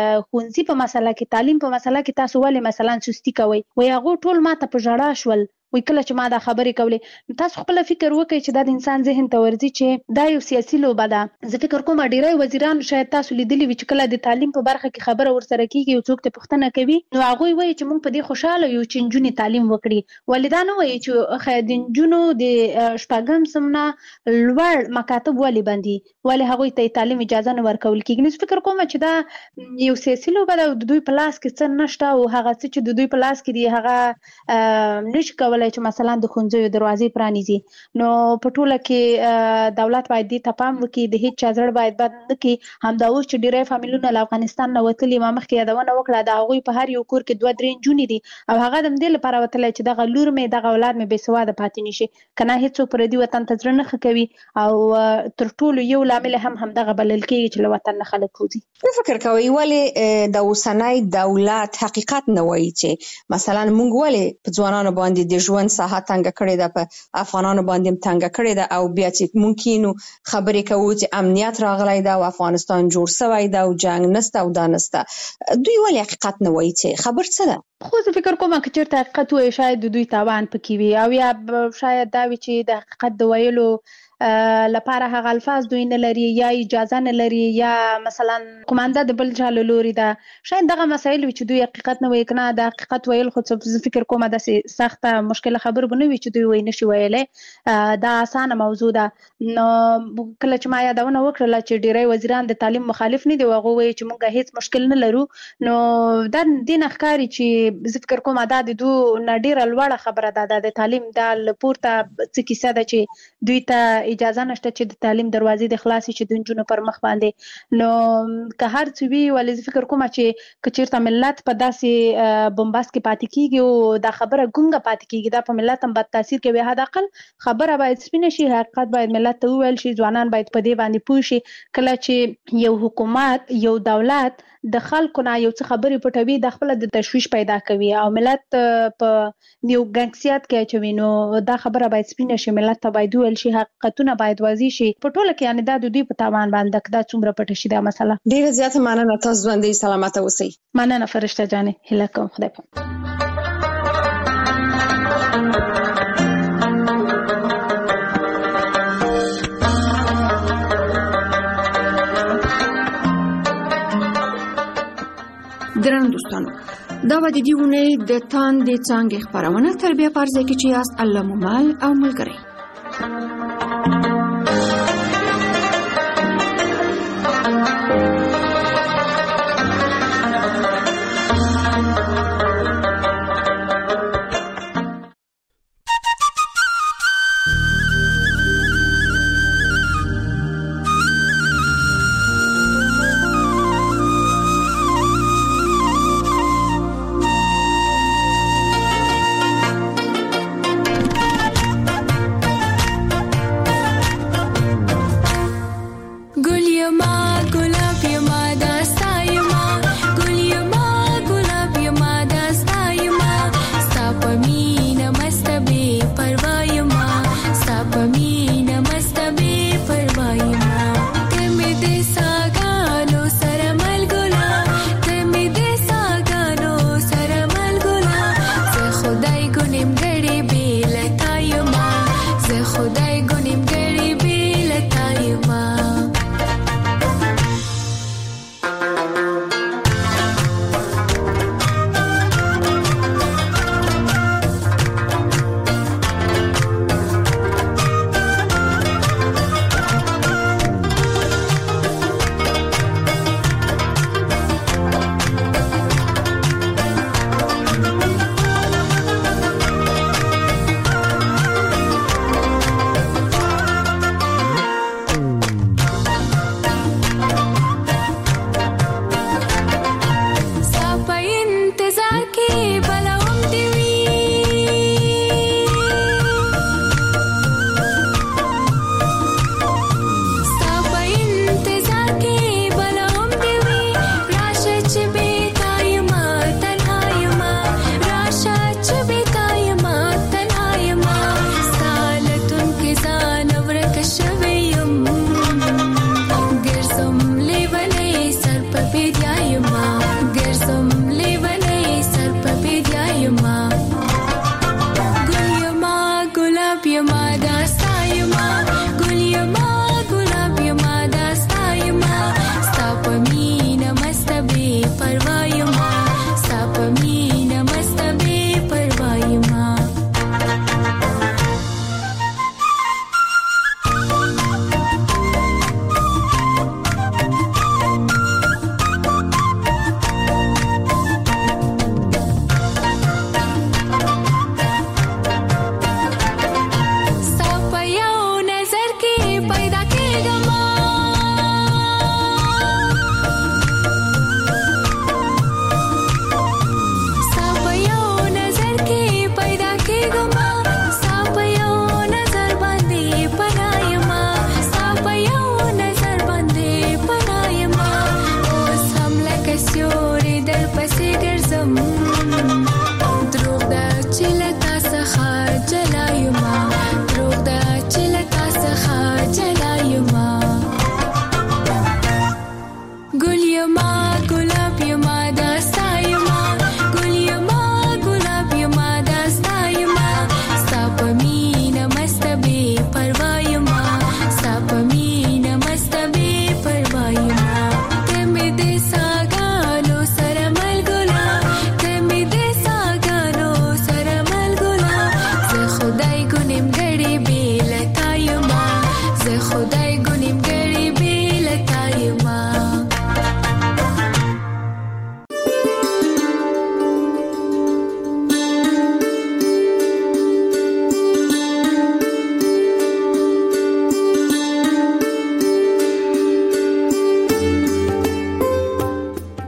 S5: ښوونځي په مسله کې، تعلیم په مسله کې تاسو ولې مثلا سستي کوئ. وایي هغوی ټول ما ته په ژړا شول، وای کله چې ما دا خبرې کولې. تاسو خپل فکر وکړئ چې دا د انسان ذهن ته ورځي چې دا یو سیاسي لوبه ده. زه فکر کوم ډیری وزیران شاید تاسو لیدلی وي چې کله د تعلیم په برخه کې خبره ورسره کیږي او څوک ته پوښتنه کوي نو هغه وایي چې موږ په دې خوشاله یو چې نجونې تعلیم وکړي. ولې دا نه وایي چې خیر د نجونو د شپږم سمنا لوړ مکاتب ولې بندي ولې هغه ته تعلیم اجازه نه ورکول کیږي. نو فکر کوم چې دا یو سیاسي لوبه ده او د دوی په لاس کې څه نشته او هغه څه چې د دوی په لاس کې دی هغه نشي کولای چې مثلا د ښوونځیو دروازې پرانیزي. نو په ټوله کې دولت باید دې ته پام وکړي، د هیڅ چا زړه باید بد نه کړي. همدا اوس چې ډیری فامیلونه له افغانستان نه وتلي، ما مخکې یادونه وکړه د هغوی په هر یو کور کې 2-3 نجونې دي او هغه د همدې لپاره وتلی چې دغه لور مې دغه اولاد مې بې سواده پاتې نشي. که نه هېڅوک پردي وطن ته زړه نه ښه کوي او تر ټولو یو لامل هم همدغه بلل کېږي چې له وطن نه خلک وځي.
S8: فکر کوي ولې د اوسنۍ دولت حقیقت نه وایي چې مثلا موږ ولې په ځوانانو باندې د ژوند ساحه تنګه کړې ده، په افغانانو باندې تنګه کړې ده او بیا چې ممکن خبرې کوو چې امنیت راغلی ده او افغانستان جوړ شوی ده او جنگ نسته او دا نسته، دوی ولې حقیقت نه وایي چې خبر څه ده؟
S5: خو زه فکر کوم که چېرته حقیقت وایي شاید د دوی تاوان پکې وي او یا شاید دا وي چې د حقیقت د ویلو لپاره هغه الفاظ دوی نه لري یا اجازه نه لري یا مثلا قومانده د بل چا له لوري ده. شاید دغه مسایل وي چې دوی حقیقت نه وایي. که نه د حقیقت ویل خو زه فکر کوم داسې سخته مشکله خبره به نه وي چې دوی وایي نشي ویلی. دا اسانه موضوع ده. نو کله چې ما یادونه وکړله چې ډیری وزیران د تعلیم مخالف نه دي او هغوی وایي چې موږ هیڅ مشکل نه لرو، نو دا دې نه ښکاري چې زه فکر کوم دا د دوی نه ډیره لوړه خبره ده. د تعلیم دا له پورته څه کیسه ده چې دوی ته اجازه نشته چې د تعلیم دروازې د خلاصې چې د نجونو پر مخ باندې. نو که هر څه وي ولې زه فکر کوم چې که چېرته ملت په داسې بمباست کې پاتې کېږي او دا خبره ګونګه پاتې کېږي، دا په ملت هم بد تاثیر کوي. حداقل خبره باید سپینه شي، حقیقت باید ملت ته وویل شي، ځوانان باید په دې باندې پوه شي. کله چې یو حکومت یو دولت د خلکو نه یو څه خبرې پټوي دا خپله د تشویش پیدا کوي او ملت په یو ګنګسیات کې اچوي. نو دا خبره باید سپینه شي، ملت ته باید وویل شي، حقیقتونه باید واضح شي. په ټوله کې یعنې دا د دوی په تاوان باندې دا څومره پټه شي دا مسله.
S8: ډېره زیاته مننه، تاسو ژوندۍ سلامته اوسئ.
S5: مننه فرشته جانې، هیله کوم خدای پاک.
S3: درنو دوستانو، دا به د دې اونۍ د تاندې څانګې خپرونه تر بیا په هر ځای کې چې یاست الله مو مل او ملګری.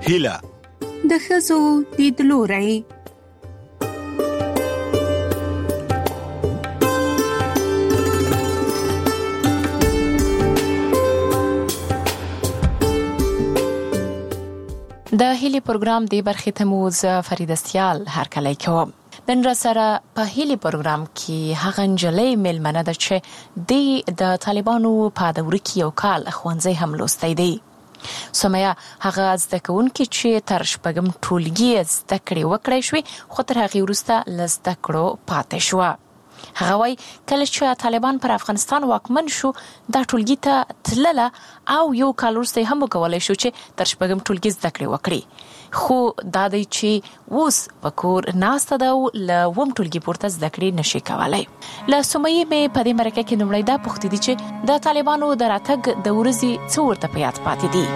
S9: هیله
S10: د ښځو لیدلوری.
S11: د هیلي پروګرام دی برخې ته مو ز فرید استیال هر کله کوم. نن را سره په هیلي پروګرام کې هغه نجلۍ ملمنه ده چې د طالبانو په دور کې یو کال ښوونځی هم لوستی دی. سمیا هغه زده کوونکې چې تر شپږم ټولګي زده کړې وکړې شوې خو تر هغې وروسته له زده کړو پاتې شوه. هغه وایي کله چې طالبان پر افغانستان واکمن شو دا ټولګي ته تلله او یو کال وروسته هم وکولای شو چې تر شپږم ټولګي زده کړې وکړي. خو دا دی چې اوس په کور ناسته ده او له اووم ټولګي پورته زده کړې نشي کولای. له سمیې مې په دې مرکه کې لومړی دا پوښتنه دي چې د طالبانو د راتګ د ورځې څه ورته په یاد پاتې دي.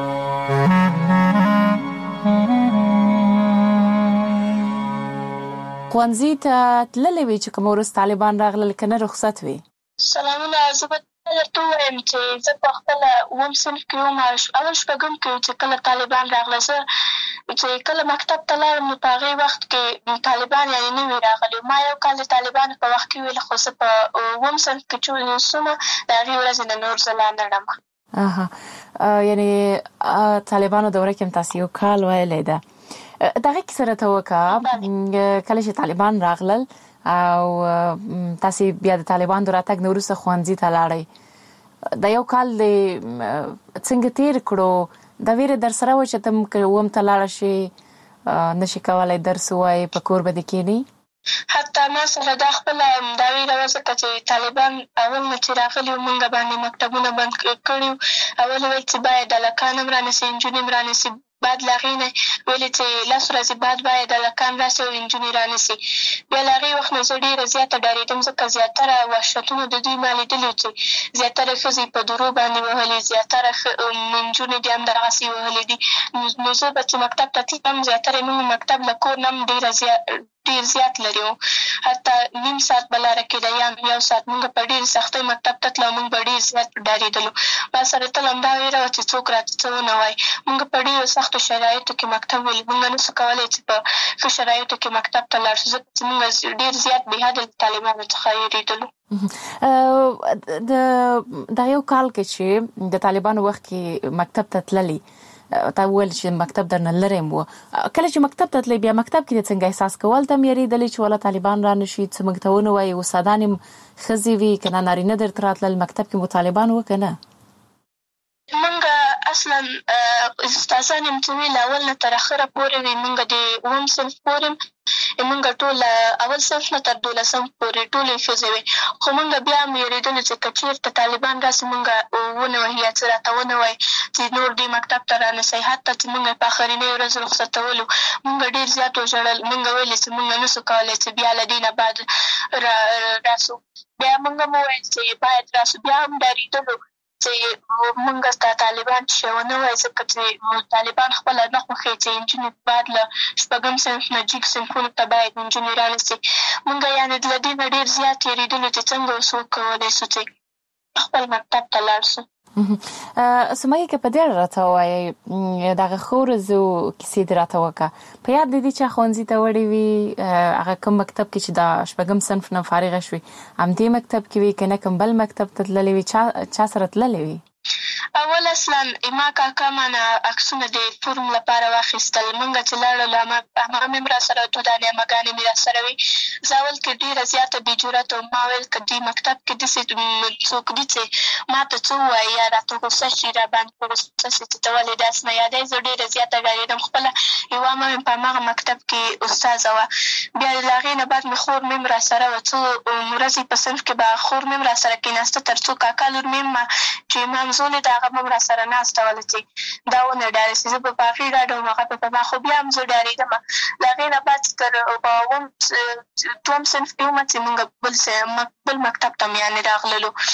S11: ښوونځي ته تللی وي چې کوم ورځ طالبان راغلل که نه رخصت وي؟
S12: سلامونه، زه به درته ووایم چې زه په خپله اووم صنف کې وم، اول شپږم کې چې کله طالبان راغله. زه چې کله مکتب ته لاړم نو په هغې وخت کې طالبان یعنې نه وي راغلي. ما یو کال د طالبانو په وخت کې ویل، خو زه په اووم صنف کې چې اوسم د هغې ورځې نه نور زه لا نه ړم.
S11: یعنې طالبانو دوره کې هم تاسې یو کال ویلی ده. دغه کیسه راته وکړه کله چې طالبان راغلل او تاسې بیا د طالبان د راتګ نه وروسته ښوونځي ته لاړئ. دا یو کال دې څنګه تیر کړو؟ دا ویره در سره وه چې ته که اووم ته لاړه شي نشي کولی درس ووایې په کور به دې کښېنئ؟
S12: حتی ما سره دا خپله دا ویره وه ځکه چې طالبان اول نه چې راغلي وو موږ باندې مکتبونه بند کړي وو. اول ویل چې باید هلکان هم رانیسي انجونې هم رانیسي. بعد له هغې نه ویلې چې 10 ورځې بعد باید هلکان راسي او انجونې رانیسي. بیا له هغې وخت نه زه ډېره زیاته ډارېدم ځکه زیاتره وحشتونه د دوی ما لیدلي چې زیاتره ښځې په درو باندې وهلې، زیاتره نجونې دې هم دغسې وهلې دي. نو زه به چې مکتب ته تلم زیاتره موږ مکتب له کور نه هم ډېر زیات لرې وو. حتی نیم ساعت به لاره کېده یا یو ساعت. موږ په ډېرې سختۍ مکتب ته تلو، موږ به ډېر زیات ډارېدلو. ما سره تل همدا ویره وه چې څوک راته څه ونه وایي. موږ په ډېرو سختو شرایطو کې مکتب ولې موږ نسو کولی چې په ښه شرایطو کې مکتب ته لاړ شو ځکه چې موږ ډېر زیات بېحده له طالبانو څخه وېرېدلو.
S11: د یو کال کې چې د طالبانو وخت کې مکتب ته تللی، تا وویل چې مکتب درنه لرې و. کله چې مکتب ته تللی بیا مکتب کې دې څنګه احساس کول؟ ته هم یېرېدلې چې والا طالبان را نه شي څه موږ ته ونه وایي؟ استادان هم ښځې وي که نه نارینه درته راتلل؟ مکتب کې مو طالبان وه که نه؟
S12: موږ اصلا استادان یم چې ویل اول نه تر اخره پورې وي. موږ د اووم صنف پورې موږ ټول اول صنف نه تر 12 پورې ټولې ښځې وې. خو موږ بیا هم یېرېدلو چې که چېرته طالبان راسي موږ ونه وهي یا څه راته ونه وایي چې نور دې مکتب ته رانسئ. حتی چې موږ په آخرنۍ ورځ رخصتولو موږ ډېر زیات وژړل. موږ ویلې چې موږ نسو کولی چې بیا له دې نه بعد راسو. بیا موږ هم وویل چې باید راسو. بیا هم ډارېدلو چې موږ ته طالبان چې ونه وایي ځکه چې طالبان خپله نه خوښوي چې نجونې بعد له شپږم صنف نه جګ صنفونو ته باید نجونې رانیسي. موږ یعنې له دې نه ډېر زیات یېرېدلو چې څنګه اوس وکولی سو چې خپل مکتب ته لاړ سو.
S11: سمیه که په دې اړه راته ووایئ دغه ښو ورځو کیسې دې راته وکړه. په یاد دې دي چې ښوونځي ته وړې وي هغه کوم مکتب کې چې د شپږم صنف نه فارغه شوې همدې مکتب کې وي که نه کوم بل مکتب ته تللې وي؟ چا سره تللې وي؟
S12: اول اصلا ما کاکا مانه عکسونه د فورم لپاره واخیستل. موږ چې لاړو همغه مې هم را سره 2 دانې امهګانې مې را سره وي. زه اول کې ډېره زیاته بې جرأته وم. ما ویل که دې مکتب کې داسې څوک دي چې ما ته څه ووایي یا راته غوسه شي را باندې غوسه شي چې ته ولې داسې نه یادوې. زه ډېره زیاته ډارېدم. خپله یوه مه مې په همغه مکتب کې استاذه وه. بیا له هغې نه بعد مې خور مې هم را سره وه. څو ورځې په صنف کې به خور مې هم را سره کېناسته تر څو کاکا لور مې هم چې امام زولې د هغه به هم را سره ناسته وله چې دا ونه ډارې شي. زه به په هغې ډاډه وم هغه به په ما. خو بیا هم زه ډارېدم. له هغې نه بعد تر دوم صنف کې ومه چې موږ بل مکتب ته مې یعنې راغللو.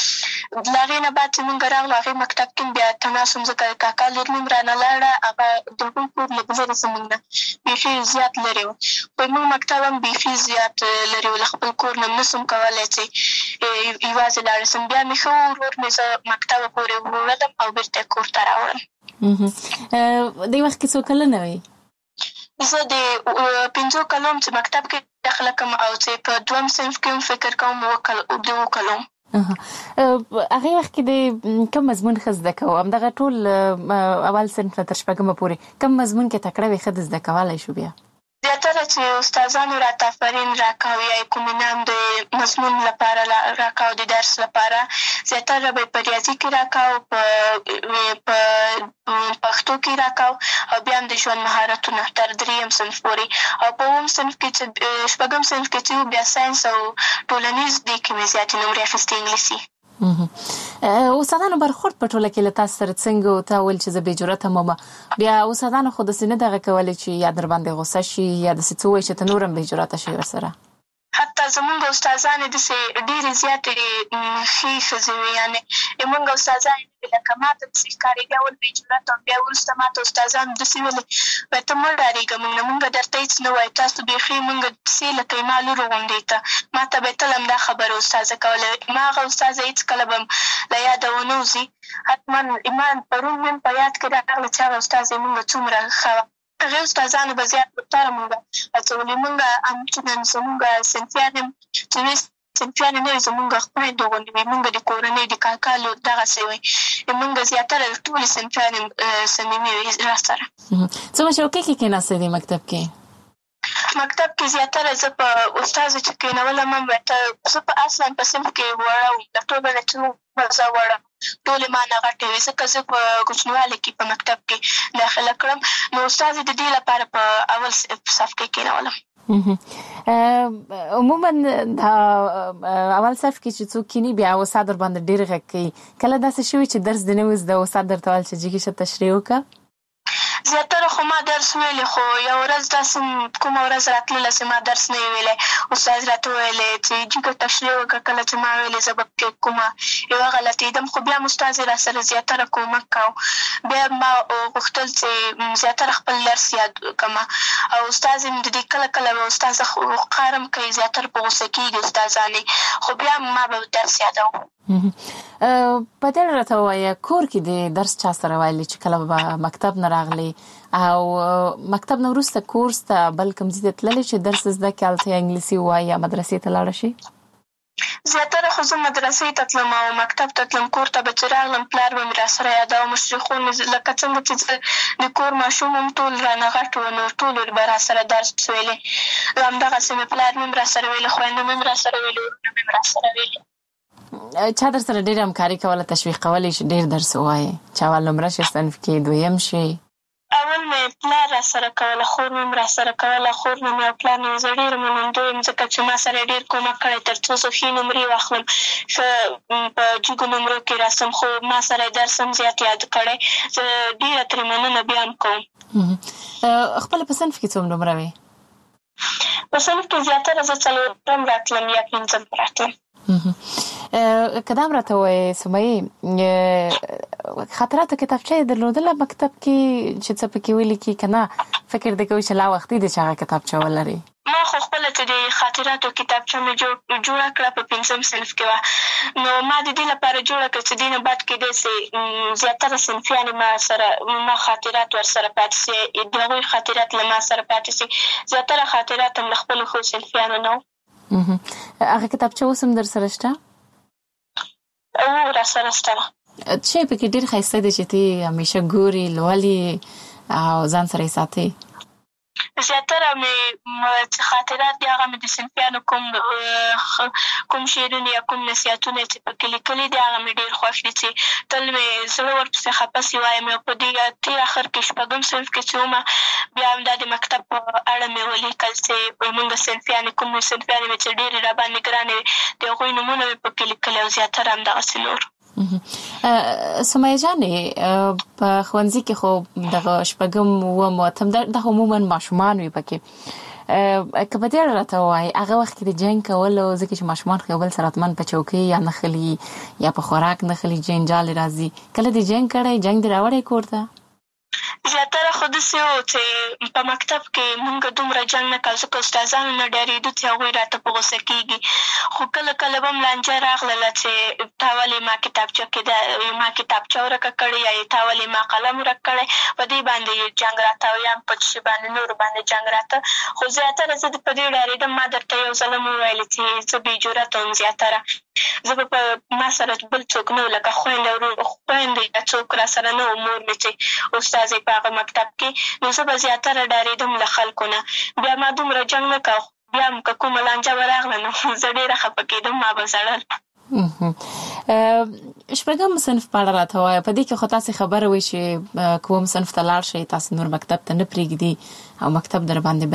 S12: لاغې نه بعد چې موږ راغلو هغې مکتب کې بیا تناسم ځکه کاکا لور مې رانه لاړه هغه د هغوی کور لږ لرې زموږ نه بیخي زیات لرې و خو موږ مکتب هم بیخي زیات لرې و له خپل کور نه نسم کولی چې یوازې لاړه سم بیا مې ښه ورور مې زه مکتب پورې وړلم او بېرته یې کور ته راوړم
S11: دې وخت کې څو کلنه وې؟
S12: زه د 5 کلو چې مکتب کې داخله کوم او چې په 2م صنف کې هم فکر کوم 2 کلو
S11: هغې وخت کې د کوم مضمون ښه زده کوو همدغه ټول اول صنف نه تر 6مه پورې کوم مضمون کې تکړه وې ښه د زده کولی شو بیا؟
S12: زیاتره چې استادانو راته آفرین راکاو یا کوم انعام د مضمون لپاره راکاو د درس لپاره زیاتره به په ریاضي کې راکاو په پښتو کې راکاو او بیا هم د ژوند مهارتونه تر 3م صنف پورې او په 9م صنف کې چې 6م صنف کې چې بیا ساینس او ټولنیز دې کې مې زیاتې نمرې اخیستې انګلیسي
S11: استادانو برخورد په ټوله کې له تاسو سره څنګه و؟ تا ویل چې زه بې جرأته یم بیا استادانو خو داسې نه دغه کولی چې یا در باندې غوسه شي یا داسې څه ووایي چې ته نور هم بې جرأته شي ورسره؟
S12: حتی زمونږ استادانې داسې ډېرې زیاتې ښې ښځې وې یعنې زمونږ استادانې لکه ما ته داسې ښکارېدې اول بې جرأته وم بیا وروسته ما ته استادانو داسې ویلې وایي ته مه ډارېږه موږ نه موږ درته هېڅ نه وایو تاسو بیخي موږ داسې لکه زما لور غوندې ته ما ته به یې تل همدا خبره استاذه کوله ما هغه استاذه هېڅکله به له یاده ونه وځي حتما ایمان پرون مې په یاد کې راغله چې هغه استاذه یې موږ څومره ښه وه هغې استادانو به زیات بهتره موږ هڅولې موږ همچنان زموږ صنفیان هم چې وې صنفیان نه وي زموږ خویندو غوندې وي موږ د کورنۍ د کاکا لور دغسې وی موږ زیاتره ټولې صنفیان صمیمي وي را سره
S11: څومره چوکۍ کې کېناستې دې مکتب کې؟
S12: مکتب کې زیاتره زه په استاذه چې کېنولم هم زه په اصلا په صنف کې وړه وم د ټولو نه چې زه وړه ټولې ما نه غټې وې ځکه زه په کوچنیوالي کې په مکتب کې داخله کړم نو استاذې د دې لپاره په اول صف کې کېنولم
S11: عموما دا اول صف کې چې څوک کینی بیا استاد در باندې ډېر غږ کوي کله داسې شوي چې درس دې نه وي زده استاد درته ویل چې جګې شه تشریح وکړه؟
S12: زیاتره خو ما درس ویلی خو یو ورځ داسې کومه ورځ راتلله چې ما درس نه وي ویلی استاد راته ویلی چې جګه تشریح وکړه کله چې ما ویلې زه به پکې کومه یوه غلطېدم خو بیا هم استاد یې را سره زیاتره کومک کوو بیا ما غوښتل چې زیاتره خپل درس یاد کړمه او استاد یې د دې کله کله به استاذه قهر هم کوي زیاتره په غوسه کېږي استادانې خو بیا ما به درس یادوم
S11: په دې راته ووایه کور کې د درس چا سره ویلي چې کله به مکتب نه راغلی او مکتب نه وروسته کورس ته بل کوم ځای ته تللی چې درس زده کړې هلته یا انګلیسي ووایي یا مدرسې ته لاړه شي؟
S12: زیاتره خو زه مدرسې ته تلم او مکتب ته تلم کور ته به چې راغلم پلار به مې را سره یادوه مشرې خور مې لکه څنګه چې زه د کور ماشوم هم ټول رانه غټ وو نو ټولو به را سره درس ویلې همدغسې مې پلار مې هم را سره ویلې خویندو مې هم را سره ویلې ورونه مې هم را سره ویلې
S11: چا در سره ډېره همکاري کوله تشویق کولی چې ډېر درس ووایې چې اول نمره شي صنف کې دویم شي؟
S12: اول مې پلار را سره کوله خور مې هم را سره کوله خور مې او پلار مې زه ډېره منندوی یم ځکه چې ما سره ډېر کومک کړی تر څو زه ښې نمرې واخلم ښه په جګو نمرو کې راسم خو ما سره یې درس هم زیات یاد کړی زه ډېره ترې مننه بیا هم کوم
S11: خپله په صنف کې څومره نمره وې؟
S12: په صنف کې زیاتره زه 4م راتلم یا 5م راتلم
S11: که دا هم راته ووایې سمیې خاطراتو کتابچه یې درلودله مکتب کې چې څه پکې ولیکي که نه فکر دې کوي چې لا وختي دی چې هغه کتابچه ولري؟
S12: ما خو خپله چې د خاطراتو کتابچه مې جوړه کړه په 5م صنف کې وه نو ما د دې لپاره جوړه کړه چې دې نه بعد کېدی سي زیاتره صنفیانې ما خاطرات ورسره پاتې سي د هغوی خاطرات له ما سره پاتې سي زیاتره خاطرات هم له خپلو ښو صنفیانو نه وو
S11: هغه کتابچه اوس هم در سره شته؟
S12: را سره شته
S11: څه پکې ډېر ښایسته دی چې ته همیشه ګورې لولې او ځان سره یې ساتې؟
S12: زیاتره مې خاطرات دي هغه مې د صنفیانو کوم شعرونه یا کوم نصیحتونه چې پکې لیکلي دي هغه مې ډېر خوښ دي چې تل مې زړه ورپسې خفه سي وایم او په دې تېر اخر کې 6م صنف کې چې ومه بیا همدا د مکتب په اړه مې ولیکل چې موږ صنفیانې کوم صنفیانې مې چې ډېرې راباندې ګرانې وې د هغوی نومونه مې پکې لیکلي او زیاتره همدغسې نور
S11: سمیه جانې په ښوونځي کې خو دغه 6م 8م دغه عموما ماشومان وي پکې کله دې راته وای هغه وخت کې د جنگ کول او ځکه چې ماشومان خو بل سره اتمن په چوکۍ یا نخلي یا په خوراک نخلي جنجال راځي کله دې جنگ کړی جنگ دې راوړی کوړه
S12: زیاتره خو داسې و چې په مکتب کې مونږ دومره جنګ نه کول ځکه استادانو نه ډارېدو چې هغوی راته په غوسه کېږي خو کله کله به م لانجه راغلله چې تا ولې ما کتابچه کې ما کتابچه ورکه کړې یا تا ولې ما قلم ورک کړی په دې باندې جنګ راته او یا په شي باندې نورو باندې جنګ راته خو زیاتره زه په دې ډارېدم ما درته یو ځل هم وویلې چې زه بې جرأته وم زیاتره زه به په ما سره بل څوک نه و لکه خویندې یا څوک را سره نه و مور مې چې استازی په هغه مکتب کې نو زه به زیاتره ډارېدم له خلکو نه بیا ما دومره جنګ نه کوه بیا هم که کومه لانجه به راغله نو زه ډېره خفه کېدم ما به ژړل
S11: شپږم صنف په اړه راته وایه په دې کې خو تاسې خبره وي چې کوم صنف ته لاړ شئ تاسې نور مکتب ته نه پرېږدي او مکتب در باندې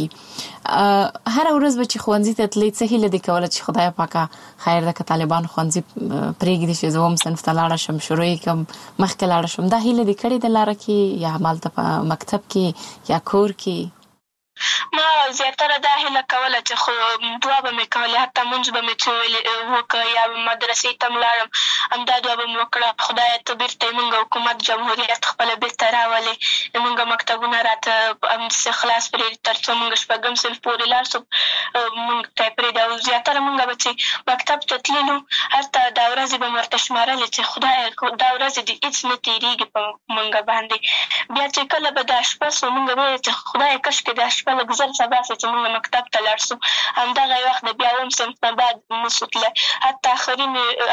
S11: بندېږي هره ورځ به چې ښوونځي ته تلئ څه هیله دې کوله چې خدای پاکه خیر ده که طالبان ښوونځي پرېږدي چې زه هم صنف ته لاړه شم شروع یې کړم مخکې لاړه شم دا هیله دې کړې ده لاره کې یا همالته په مکتب کې یا کور کې
S12: ما زیاتره دا هیله کوله چې خو دعا به مې کولې حتی مونځ به مې څه وکړه یا مدرسې ته م لاړم همدا دعا به مې وکړه خدایه ته بېرته یې مونږ حکومت جمهوریت خپله بېرته راولې مونږ مکتبونه راته همداسې خلاص پرېږدي تر څو مونږ شپږم صنف پورې لاړ شو مونږ ته یې پرېږدي او زیاتره مونږ به چې مکتب ته تللو هلته دا ورځې به مې ورته شمارلې چې خدایه دا ورځې دې هېڅ نه تېرېږي په مونږ باندې بیا چې کله به دا شپه سو مونږ به ویل چې خدایه کشکې دا شپه لږ زر سبا سو چې مونږ مکتب ته لاړ سو همدغه وخت د بیا اووم صنف نه بعد نسو تللی حتی آخري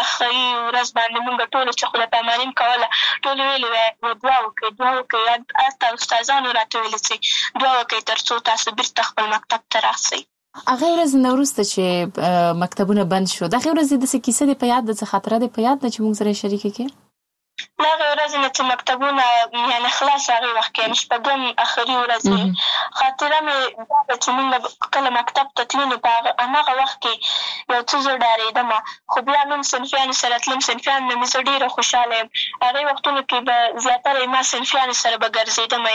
S12: ورځ باندې مونږ ټولو چې خدای پاماني م کوله ټولو ویلې وایي دعا وکړئ حتی استادانو راته ویلې چې دعا وکړئ تر څو تاسو بېرته خپل مکتب ته راسئ
S11: هغه ورځ نه وروسته چې مکتبونه بند شو دغه ورځ داسې کیسه دې په یاد ده څه خاطره دې په یاد ده چې مونږ سره یې شریکه کړې
S12: له هغې ورځې نه چې مکتبونه یعنې خلاص هغې وخت کې یعنې شپږم آخري ورځ خاطره مې دا ده چې مونږ کله مکتب ته تلو نو په هماغه وخت کې یو څه زه ډارېدمه خو بیا نوم صنفیانو سره تلم صنفیانو نه مې زه ډېره خوشحاله یم هغې وختونو کې به زیاتره ما صنفیانو سره به ګرځېدمه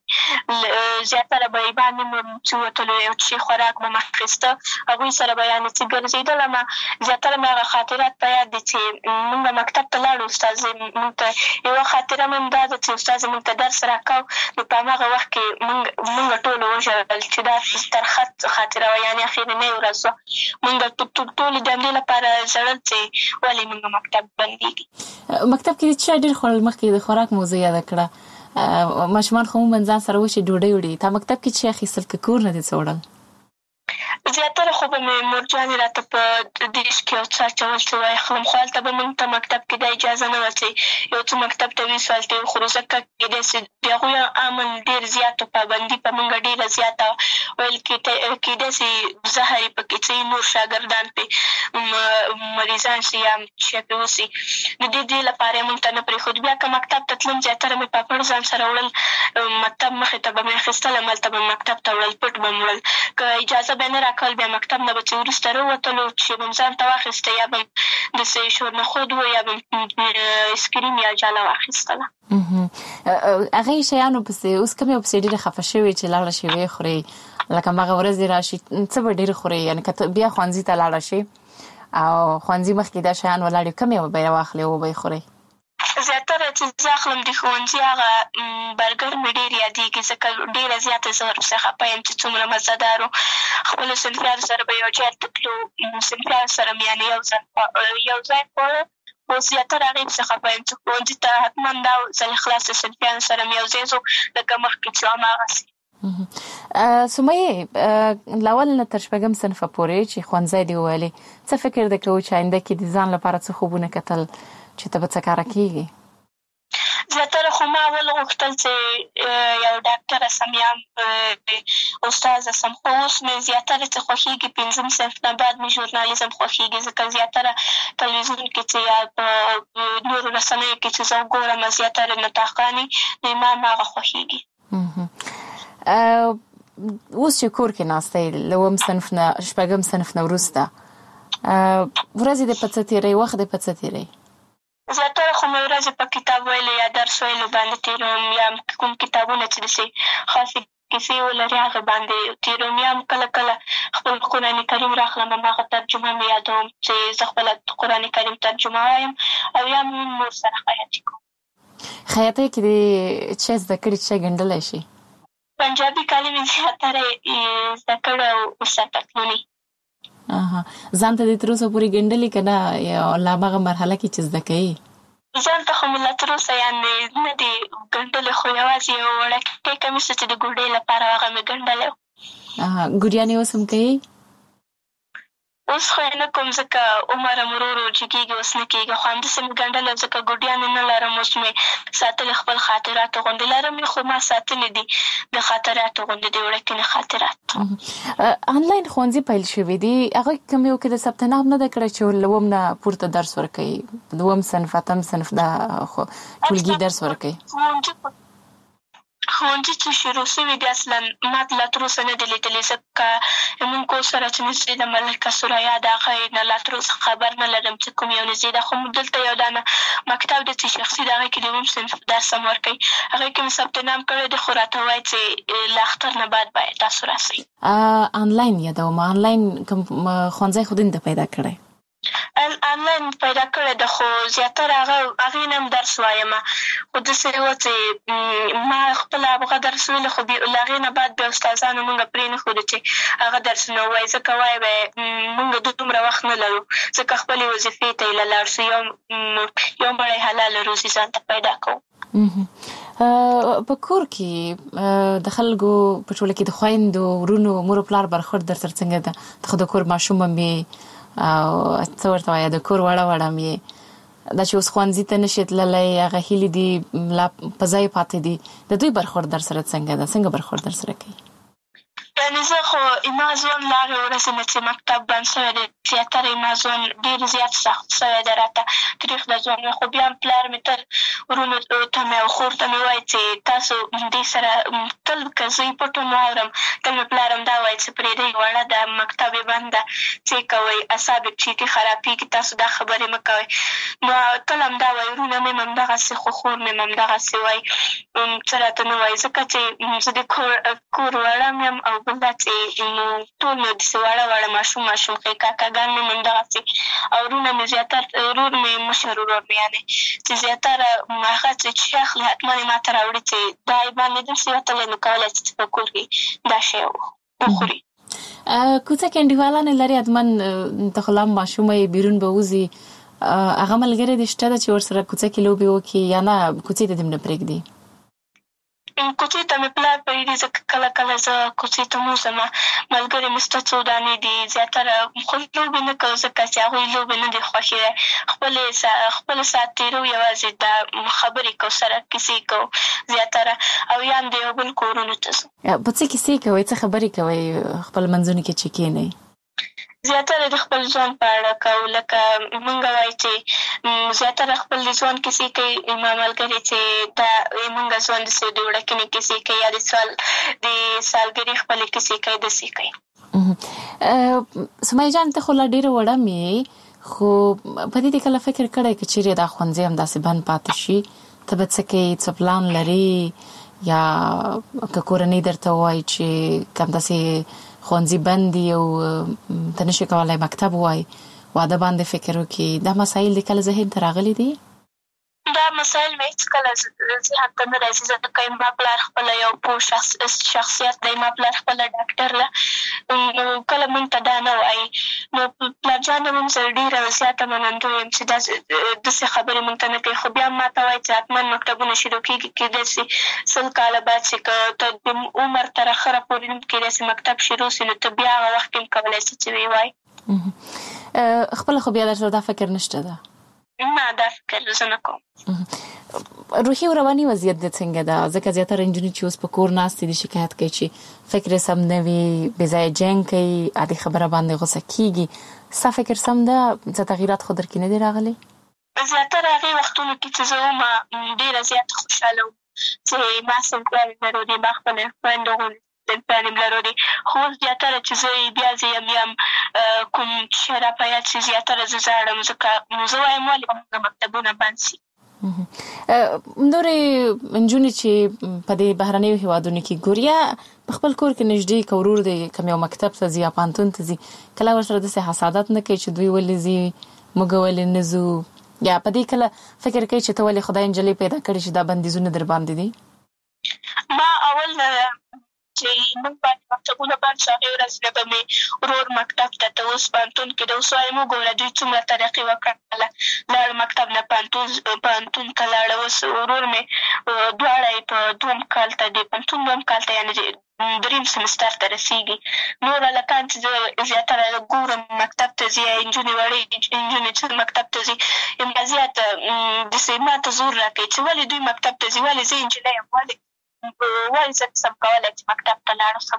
S12: یعنې زیاتره به یې باندې مې چې وتلو یو څه خوراک به مې اخېسته هغوی سره به یعنې چې ګرځېدلم زیاتره مې هغه خاطرات په یاد دي چې مونږ مکتب ته لاړو استاد یوه خاطره مې هم دا ده چې استاد مونږ ته درس راکاو نو په هماغه وخت کې مونږ ټولو وژړل چې دا ترخه خاطره وه یعنې اخرنۍ ورځ وه مونږ ټولې د همدې لپاره ژړل چې ولې مونږ مکتب بندېږي
S11: مکتب کې چا ډېر خوړل مخکې د خوراک موضوع یاده کړه ماشومان خو عموماً ځان سره وشي ډوډۍ وړي تا مکتب کې چې اخیستل که کور نه دې څه وړل
S12: زیاتره خو به مې مورجانې راته په دیش کې یو څه اچول چې واخلم خو هلته به موږ ته مکتب کې دا اجازه نه وه چې یو څه مکتب ته ویسو هلته وخورو ځکه کېدای سي د هغوی امن ډېر زیات پابندي په موږ ډېره زیاته ویل کېدای سي زهر یې پکې څه نور شاګردان پې مریضان سي یا شی پې وسي د دې لپاره یې موږ ته نه پرېښود بیا که مکتب ته تلم زیاتره مې پاپړ ځان سره وړل مکتب مخې ته به مې اخېستل هملته به مکتب ته وړل پټ به م وړل که اجازه به نه راکول بیا مکتب نه به چې وروسته راووتلو چې به م ځان ته واخېسته یا به م داسې شورنخود و یا به م اسکریم یا جاله واخېستله
S11: هغې شیانو پسې اوس کوم یو پسې ډېرې خفه شوې چې لاړه شي ویې خورئ لکه هماغه ورځ دې راشي څه به ډېر خورئ یعنې که بیا ښوونځي ته لاړه شي او ښوونځي مخکې دا شیان ولاړ کوم یو به یې واخلې او به یې خورئ
S12: زیاتره چې زه اخلم د ښوونځي هغه برګر مې ډېر یادېږي ځکه ډېره زیاته زه ورپسې خفه یم چې څومره مزهدار و خپلو صنفیانو سره به یو ځای ته تلو صنفیانو سره مې یعنې یو ځای خواړه خو زیاتره هغې پسې خفه یم چې ښوونځي ته حتما دا ځل خلاص د صنفیانو سره مې یو ځای ځو لکه مخکې چې هماغسې
S11: سمیه لاول نه تر شپږم صنفه پورې چې ښوونځی دې وویلې څه فکر دې کوو چې آینده کې د ځان لپاره څه خوبونه کتل چې ته به څه کاره کېږي
S12: زیاتره خو ما اول غوښتل چې یو ډاکټره سم یا استاذه سم خو اوس مې زیاتره چې خوښېږي پنځم صنف نه بعد مې ژورنالیزم خوښېږي ځکه زیاتره تلویزیون کې چې یا په نورو رسنیو کې چې زه وګورم زیاتره نطاقانې نو ما هغه خوښېږي
S11: اوس چې کور کې ناسته یې له اووم صنف نه شپږم صنف نه وروسته ورځې دې په څه تېروئ وخت دې په څه تېروئ
S12: زیاتره خو مې ورځې په کتاب ویلو یا درس ویلو باندې تېروم یا کوم کتابونه چې داسې خاصې کیسې ولري هغه باندې تېروم. یا کله کله خپل قرآن کریم راخلم هماغه ترجمه مې یادوم چې زه خپله قرآن کریم ترجمه وایم او یا مې مور سره خیاطي کوم.
S11: خیاطۍ کې دې څه زده کړي چې ګنډلی شي؟
S12: پنجابي کالي مې زیاتره زده کړی او سر پتلوني.
S11: ځان ته دې تر اوسه پورې ګنډلي که نه یا لا هماغه مرحله کې چې زده کوي؟
S12: ځان ته خو مې لا تر اوسه یعنې نه دي ګنډلې، خو یوازې یو وړوکی کمیس چې د ګوډۍ لپاره هغه مې ګنډلی و.
S11: ګوډیانې اوس هم کوي؟
S12: اوس خو یې نه کوم ځکه عمر هم ورو ورو جګېږي، اوس نه کېږي. خو همداسې مې ګنډلی ځکه ګوډیانې نه لرم. اوس مې ساتلې خپل خاطراتو غوندې لرم یې، خو ما ساتلې دي د خاطراتو غوندې د وړکینې خاطرات.
S11: آنلاین ښوونځي پیل شوي دي، هغه کوم یو کې د ثبت نام نه ده کړی چې له اووم نه پورته درس ورکوي، د اووم صنف اتم صنف دا ټولګي درس ورکوي؟
S12: ښوونځي چې شروع شوي دي اصلا ما لا تر اوسه نه دي لیدلي، ځکه زموږ کور سره چې نږدې ده ملکه سریا د هغې نه لا تر اوسه خبر نه لرم چې کوم یو نږدې ده. خو دلته یو دانه مکتب دی چې شخصي د هغې کې د اووم صنف درس هم ورکوي، هغې کې مې ثبت نام کړی دی، خو راته وایي چې له اختر نه بعد باید تاسو راسئ.
S11: آنلاین یادوم، آنلاین کوم ښوونځی خو دې ته پیدا کړی؟
S12: آنلاین پیدا کړی ده، خو زیاتره هغې نه هم درس وایم. خو داسې وه چې ما خپله هغه درس ویلو، خو له هغې نه بعد بیا استادانو موږ پرې نه ښودو چې هغه درسونه ووایي، ځکه وایي به یې موږ دومره وخت نه لرو، ځکه خپلې وظیفې ته یې له لاړ شو، یو مړی حلاله روزي ځان ته پیدا کوو.
S11: په کور کې د خلکو په ټوله کې د خویندو ورونو مور و پلار برخورد در سره څنګه ده؟ ته خو د کور ماشوم هم یې او څه ورته وایه د کور وړه وړه هم یې، دا چې اوس ښوونځي ته نشي تللی، هغه هیلې دي لا په ځای پاتې دي، د دوی برخورد در سره څنګه ده؟ څنګه برخورد در سره کوي؟
S12: یعنې زه خو زما ژوند له هغې ورځې نه چې مکتب بند شوی دی زیاتره زما ژوند ډېر زیات سخت شوی دی راته، تریخ د ژوند. خو بیا هم پلار مې تل ورونو ته مې او خور ته مې وایي چې تاسو دې سره تل که زه یې پټ هم واورم، تل مې پلار هم دا وایي چې پرېږدئ وړه ده، مکتب یې بند ده، څه یې کوئ، اعصاب یې چیتي خرابېږي، تاسو دا خبرې مه کوئ. نو تل همدا وایي، ورونه مې هم همدغسې، خو خور مې هم همدغسې وایي، څه راته نه وایي، ځکه چې زه د کور وړه م یم او بل دا چې ټول مې داسې وړه ماشوم ښې کاکاګان مې هم همدغسې، او ورونه مې زیاتره ورور مې مشر ورور مې یعنې چې زیاتره هغه چې شی اخلي حتما یې ما ته راوړي چې دا یې باندې داسې وتلی نو کولی شي چې په کور کې دا شی وخوري.
S11: کوڅه کې انډیوالانې لري حتما، ته خو لا هم ماشومه یې، بیرون به وځي، هغه ملګرې دې شته ده چې ورسره کوڅه کې لوبې وکړي یا نه کوڅې ته دې هم نه پرېږدي؟
S12: کوڅې ته مې پلار پرېږدي، ځکه کله کله زه کوڅې ته م وځم، ملګرې مې شته څو دانې دي، زیاتره خو لوبې نه کوو ځکه چې هغوی لوبې نه دي خوښې دی، خپل ساعت تېرو یوازې دا خبرې کوو سره، کیسې کوو زیاتره، او یا هم د یو بل کورونو ته ځو.
S11: په څه کیسې کوئ، څه خبرې کوئ خپل منځونو کې چې کښېنئ؟
S12: زیاتره د خپل ژوند په اړه کوو، لکه مونږ وایي چې زیاتره خپل د ژوند کیسې کوي، زما ملګرې چې دا مونږ ژوند داسې د وړکینې کیسې کوي یا د سالګرې خپلې کیسې کوي، داسې کوي.
S11: سمیه جان ته خو لا ډېره وړه مې، خو په دې کله فکر کړی که چیرې دا ښوونځی همداسې بند پاتې شي ته به څه کوې، څه پلان لرې، یا که کورنۍ درته ووایي چې که همداسې ښوونځي بند دي او ته نشي کولی مکتب ووایي، واده باندې فکر وکړي، دا مسایل دې کله ذهن ته راغلي دي؟
S12: دا مسایل مې هېڅکله ذهن ته نه راځي، ځکه زما پلار خپله یو پوه شخصیت دی، ما پلار خپله ډاکټر ده، کله مونږ ته دا نه وایي. نو پلار جان هم زه ډېره زیاته منندوی یم چې داسې خبرې مونږ ته نه کوي، خو بیا هم ما ته وایي چې حتما مکتبونه شروع کېږي، کېدای شي 100 کاله بعد چې که ته د عمر تر اخره پورې هم کېدای شي مکتب شروع شي، نو ته بیا هغه وخت کې هم کولی شي چې ویې وایي.
S11: خپله خو بیا درته دا فکر نشته ده؟
S12: نه، دا فکر زه نه کوم.
S11: روحي او رواني وضعیت دې څنګه ده؟ ځکه زیاتره نجونې چې اوس په کور ناستې دي شکایت کوي چې فکر سم نه وي، بې ځایه جنګ کوي، عادي خبره باندې غوسه کېږي. ستا فکر سم ده؟ څه تغییرات خو در کې نه دي راغلي؟
S12: زیاتره هغې وختونو کې چې زه وم ډېره زیاته خوشحاله وم چې ما صنفیان یم لرلې، ما خپلې خویندو غوندې صنفیان یم لرلې، خو اوس زیاتره چې زه بیا زه یم کوم شی را په یاد شي زیاتره زه ژاړم، ځکه زه وایم ولې به مکتبونه بند شي.
S11: نورې انجونې چې په دې بهرنیو هیوادونو کې ګوریا په خپل کور کې نږدې کورور دی کوم یو مکتب ته ځي یا پانتون ته ځي کله ورسره د حسادت نه کوي چې دوی ولې ځي موږ ولې نه ځو یا په دې کله فکر کوي چې ته ولې خدای انجلې پیدا کړې چې دا بندیزونه در باندې دي
S12: ما اول چې موږ باندې مکتبونه باندې هغه ورځ به مې ورور مکتب ته اوس پانتون کې د وسوای مو ګوره دوی څومره ترقی وکړله لاړ مکتب نه پانتون ته لاړ اوس ورور مې دواړه په دوم کال ته دی پانتون دوم کال ته یعنی دریم سمستر ته رسیږي نور لکان چې زیاتره ګورم مکتب ته ځي انجونې وړي انجونې چې مکتب ته ځي امتیازات د سیمه ته زور راکړي چې ولې دوی مکتب ته ځي ولې زه انجلۍ یم ولې زه سم کولی چې مکتب ته لاړ شم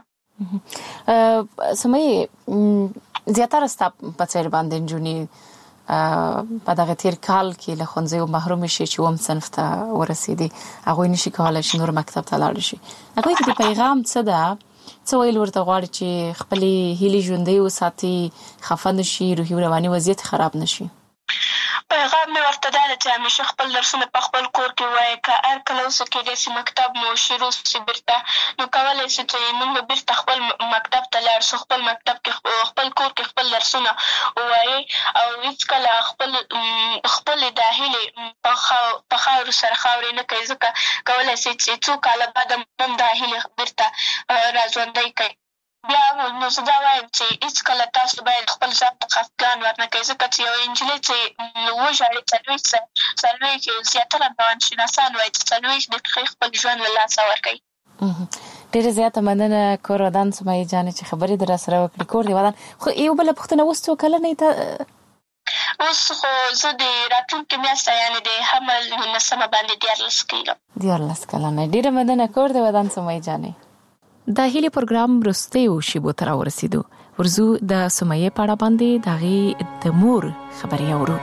S11: سمې زیاتره ستا په څېر باندې انجونې په دغه تیر کال کې له ښوونځیو محروم شي چې اووم صنف ته ورسېدي هغوی نشي کولی چې نور مکتب ته لاړ شي هغوی کې د پیغام څه ده څه ویل ورته غواړي چې خپلې هیلې ژوندۍ وساتي خفه نه شي روحي او رواني وضعیت خراب نه شي
S12: پیغام مې ورته دا ده چې همیشه خپل درسونه په خپل کور کې وایي که هر کله اوسه کېدای شي مکتب مو شروع شي بیرته نو کولی شي چې موږ بیرته خپل مکتب ته لاړ شو خپل مکتب کې خپل کور کې خپل درسونه ووایي او هېڅکله خپلې دا هیلې په خاورو سره خاورې نه کوي ځکه کولی شي چې څو کاله بعد هم دا هیلې بیرته راژوندۍ کوي بیا نو زه دا وایم چې هېڅکله تاسو باید خپل ځان ته خفګان ورنه کوئ ځکه چې یو نجلۍ چې وژاړي څلوېښت زیاتره روانشناسان وایي چې 40 دقیقې خپل ژوند له لاسه ورکوي
S11: ډېره زیاته مننه کور ودان سمیه جانې چې خبرې در راسره وکړې کور دې ودان خو یو بله پوښتنه اوس څو کلنه یې
S12: اوس خو زه د راتلونکې میاشته یعنې د حمل 19 باندې 14
S11: کلنه ډېره مننه کور دې ودان سمیه جانې د هیلې پروګرام وروستیو شیبو ته راورسېدو ورځو د سمیه په اړه باندې د هغې د مور خبرې اورو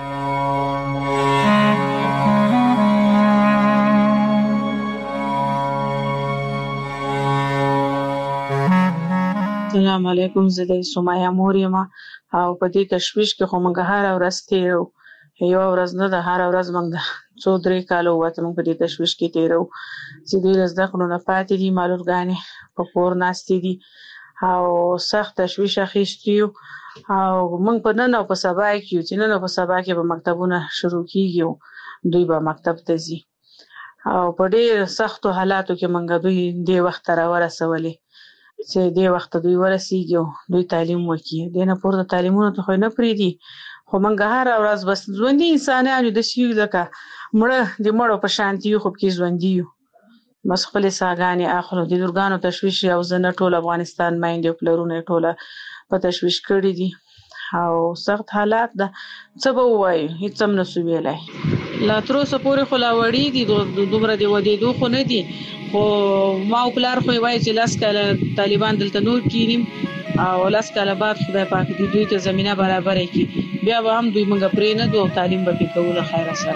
S9: السلام علیکم زه د سمیه مور یم او په دې تشویش کې خو موږ هره ورځ تیرو یو ورځ نه ده هره ورځ موږ 2-3 کاله وته موږ په دې تشویش کې تیرو چې دوی له زده کړو نه پاتې دي مالورګانې په کور ناستې دي او سخت تشویش اخیستی او موږ په نن او په سبا کې چې نن او په سبا کې به مکتبونه شروع کیږي دوی به مکتب ته ځي او په ډېر سختو حالاتو کې موږ دوی دې وخت را ورسولې چې دې وخت دوی ورسیږي دوی تعلیم وکړي دنه پورته تعلیمونه ته خو نه پریدي خو موږ هر ورځ بس ژوندۍ انسانانو د شي لکه مړه د مړو په شانتي خو کې ژوندۍ بس خپل ساګانې اخلو د درګانو تشویش او زنه ټول افغانستان مایند پلرونه ټوله په تشویش کړی دي او سخت حالات ده څه به وایي هیڅ هم نسو ویلای لا تر اوسه پورې خو لا وړي دي دومره دی ودې دوه خو نه دي خو ما او پلار خو وایي چې لاس کاله طالبان دلته نور کینیم او لاس کاله بعد خدای پاک دې دوی ته زمينه برابر کړي بیا به هم دوی موږ پرې نه دوه تعلیم به کوله خیر سره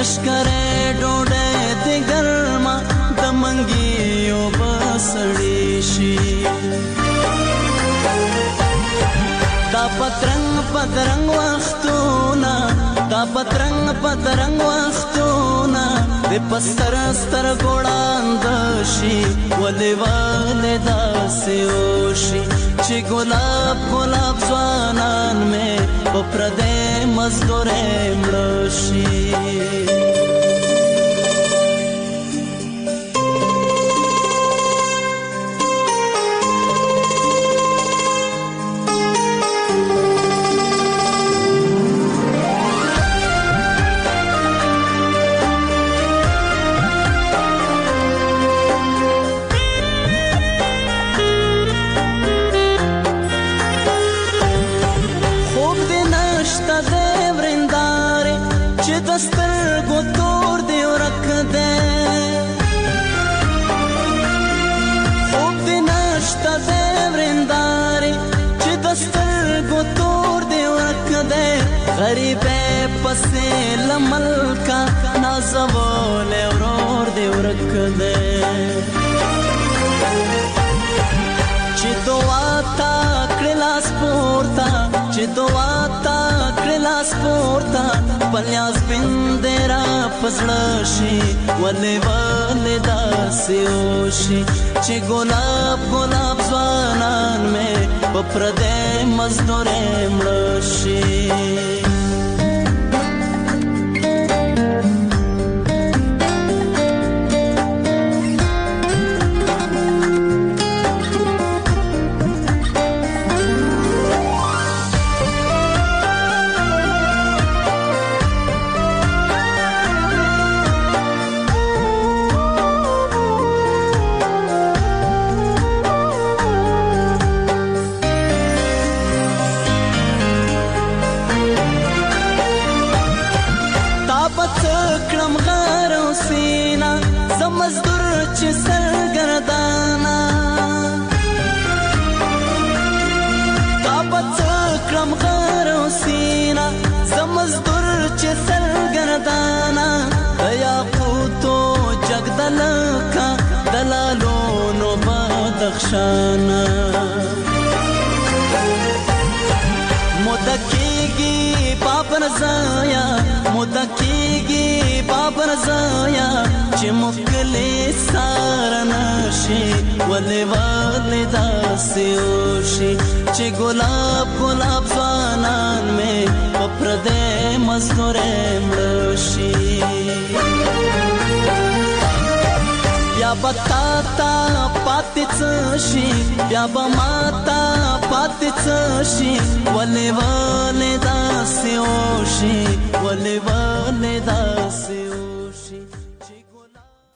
S13: لشکره ډوډۍ د ګرمه د منګیو بسړې شي دا پترنګ وختونه دا پترنګ وختونه د پستر ستر ګوړاند شي ولې داسې وشي چې ګلاب ځوانان مې په پردې مزدورې مړه شي غریبه پسې لملکا نازول ورور دی ورک دی چې دعا تا کړلاس پورتا پلیاس بندرا پسړه شي ولې داسې وشي چې ګلاب ځوانان مې په پردې مزدورې مړه شي بدخشانا مدکیگی بابر زایا چه مکلی سارناشی ولی داسی اوشی چه گلاب زوانان میں پپردے مزدور ملوشی بیا بتاتا پاتی چشی بیا بماتا پاتی چشی ولی داسی اوشی ولی داسی اوشی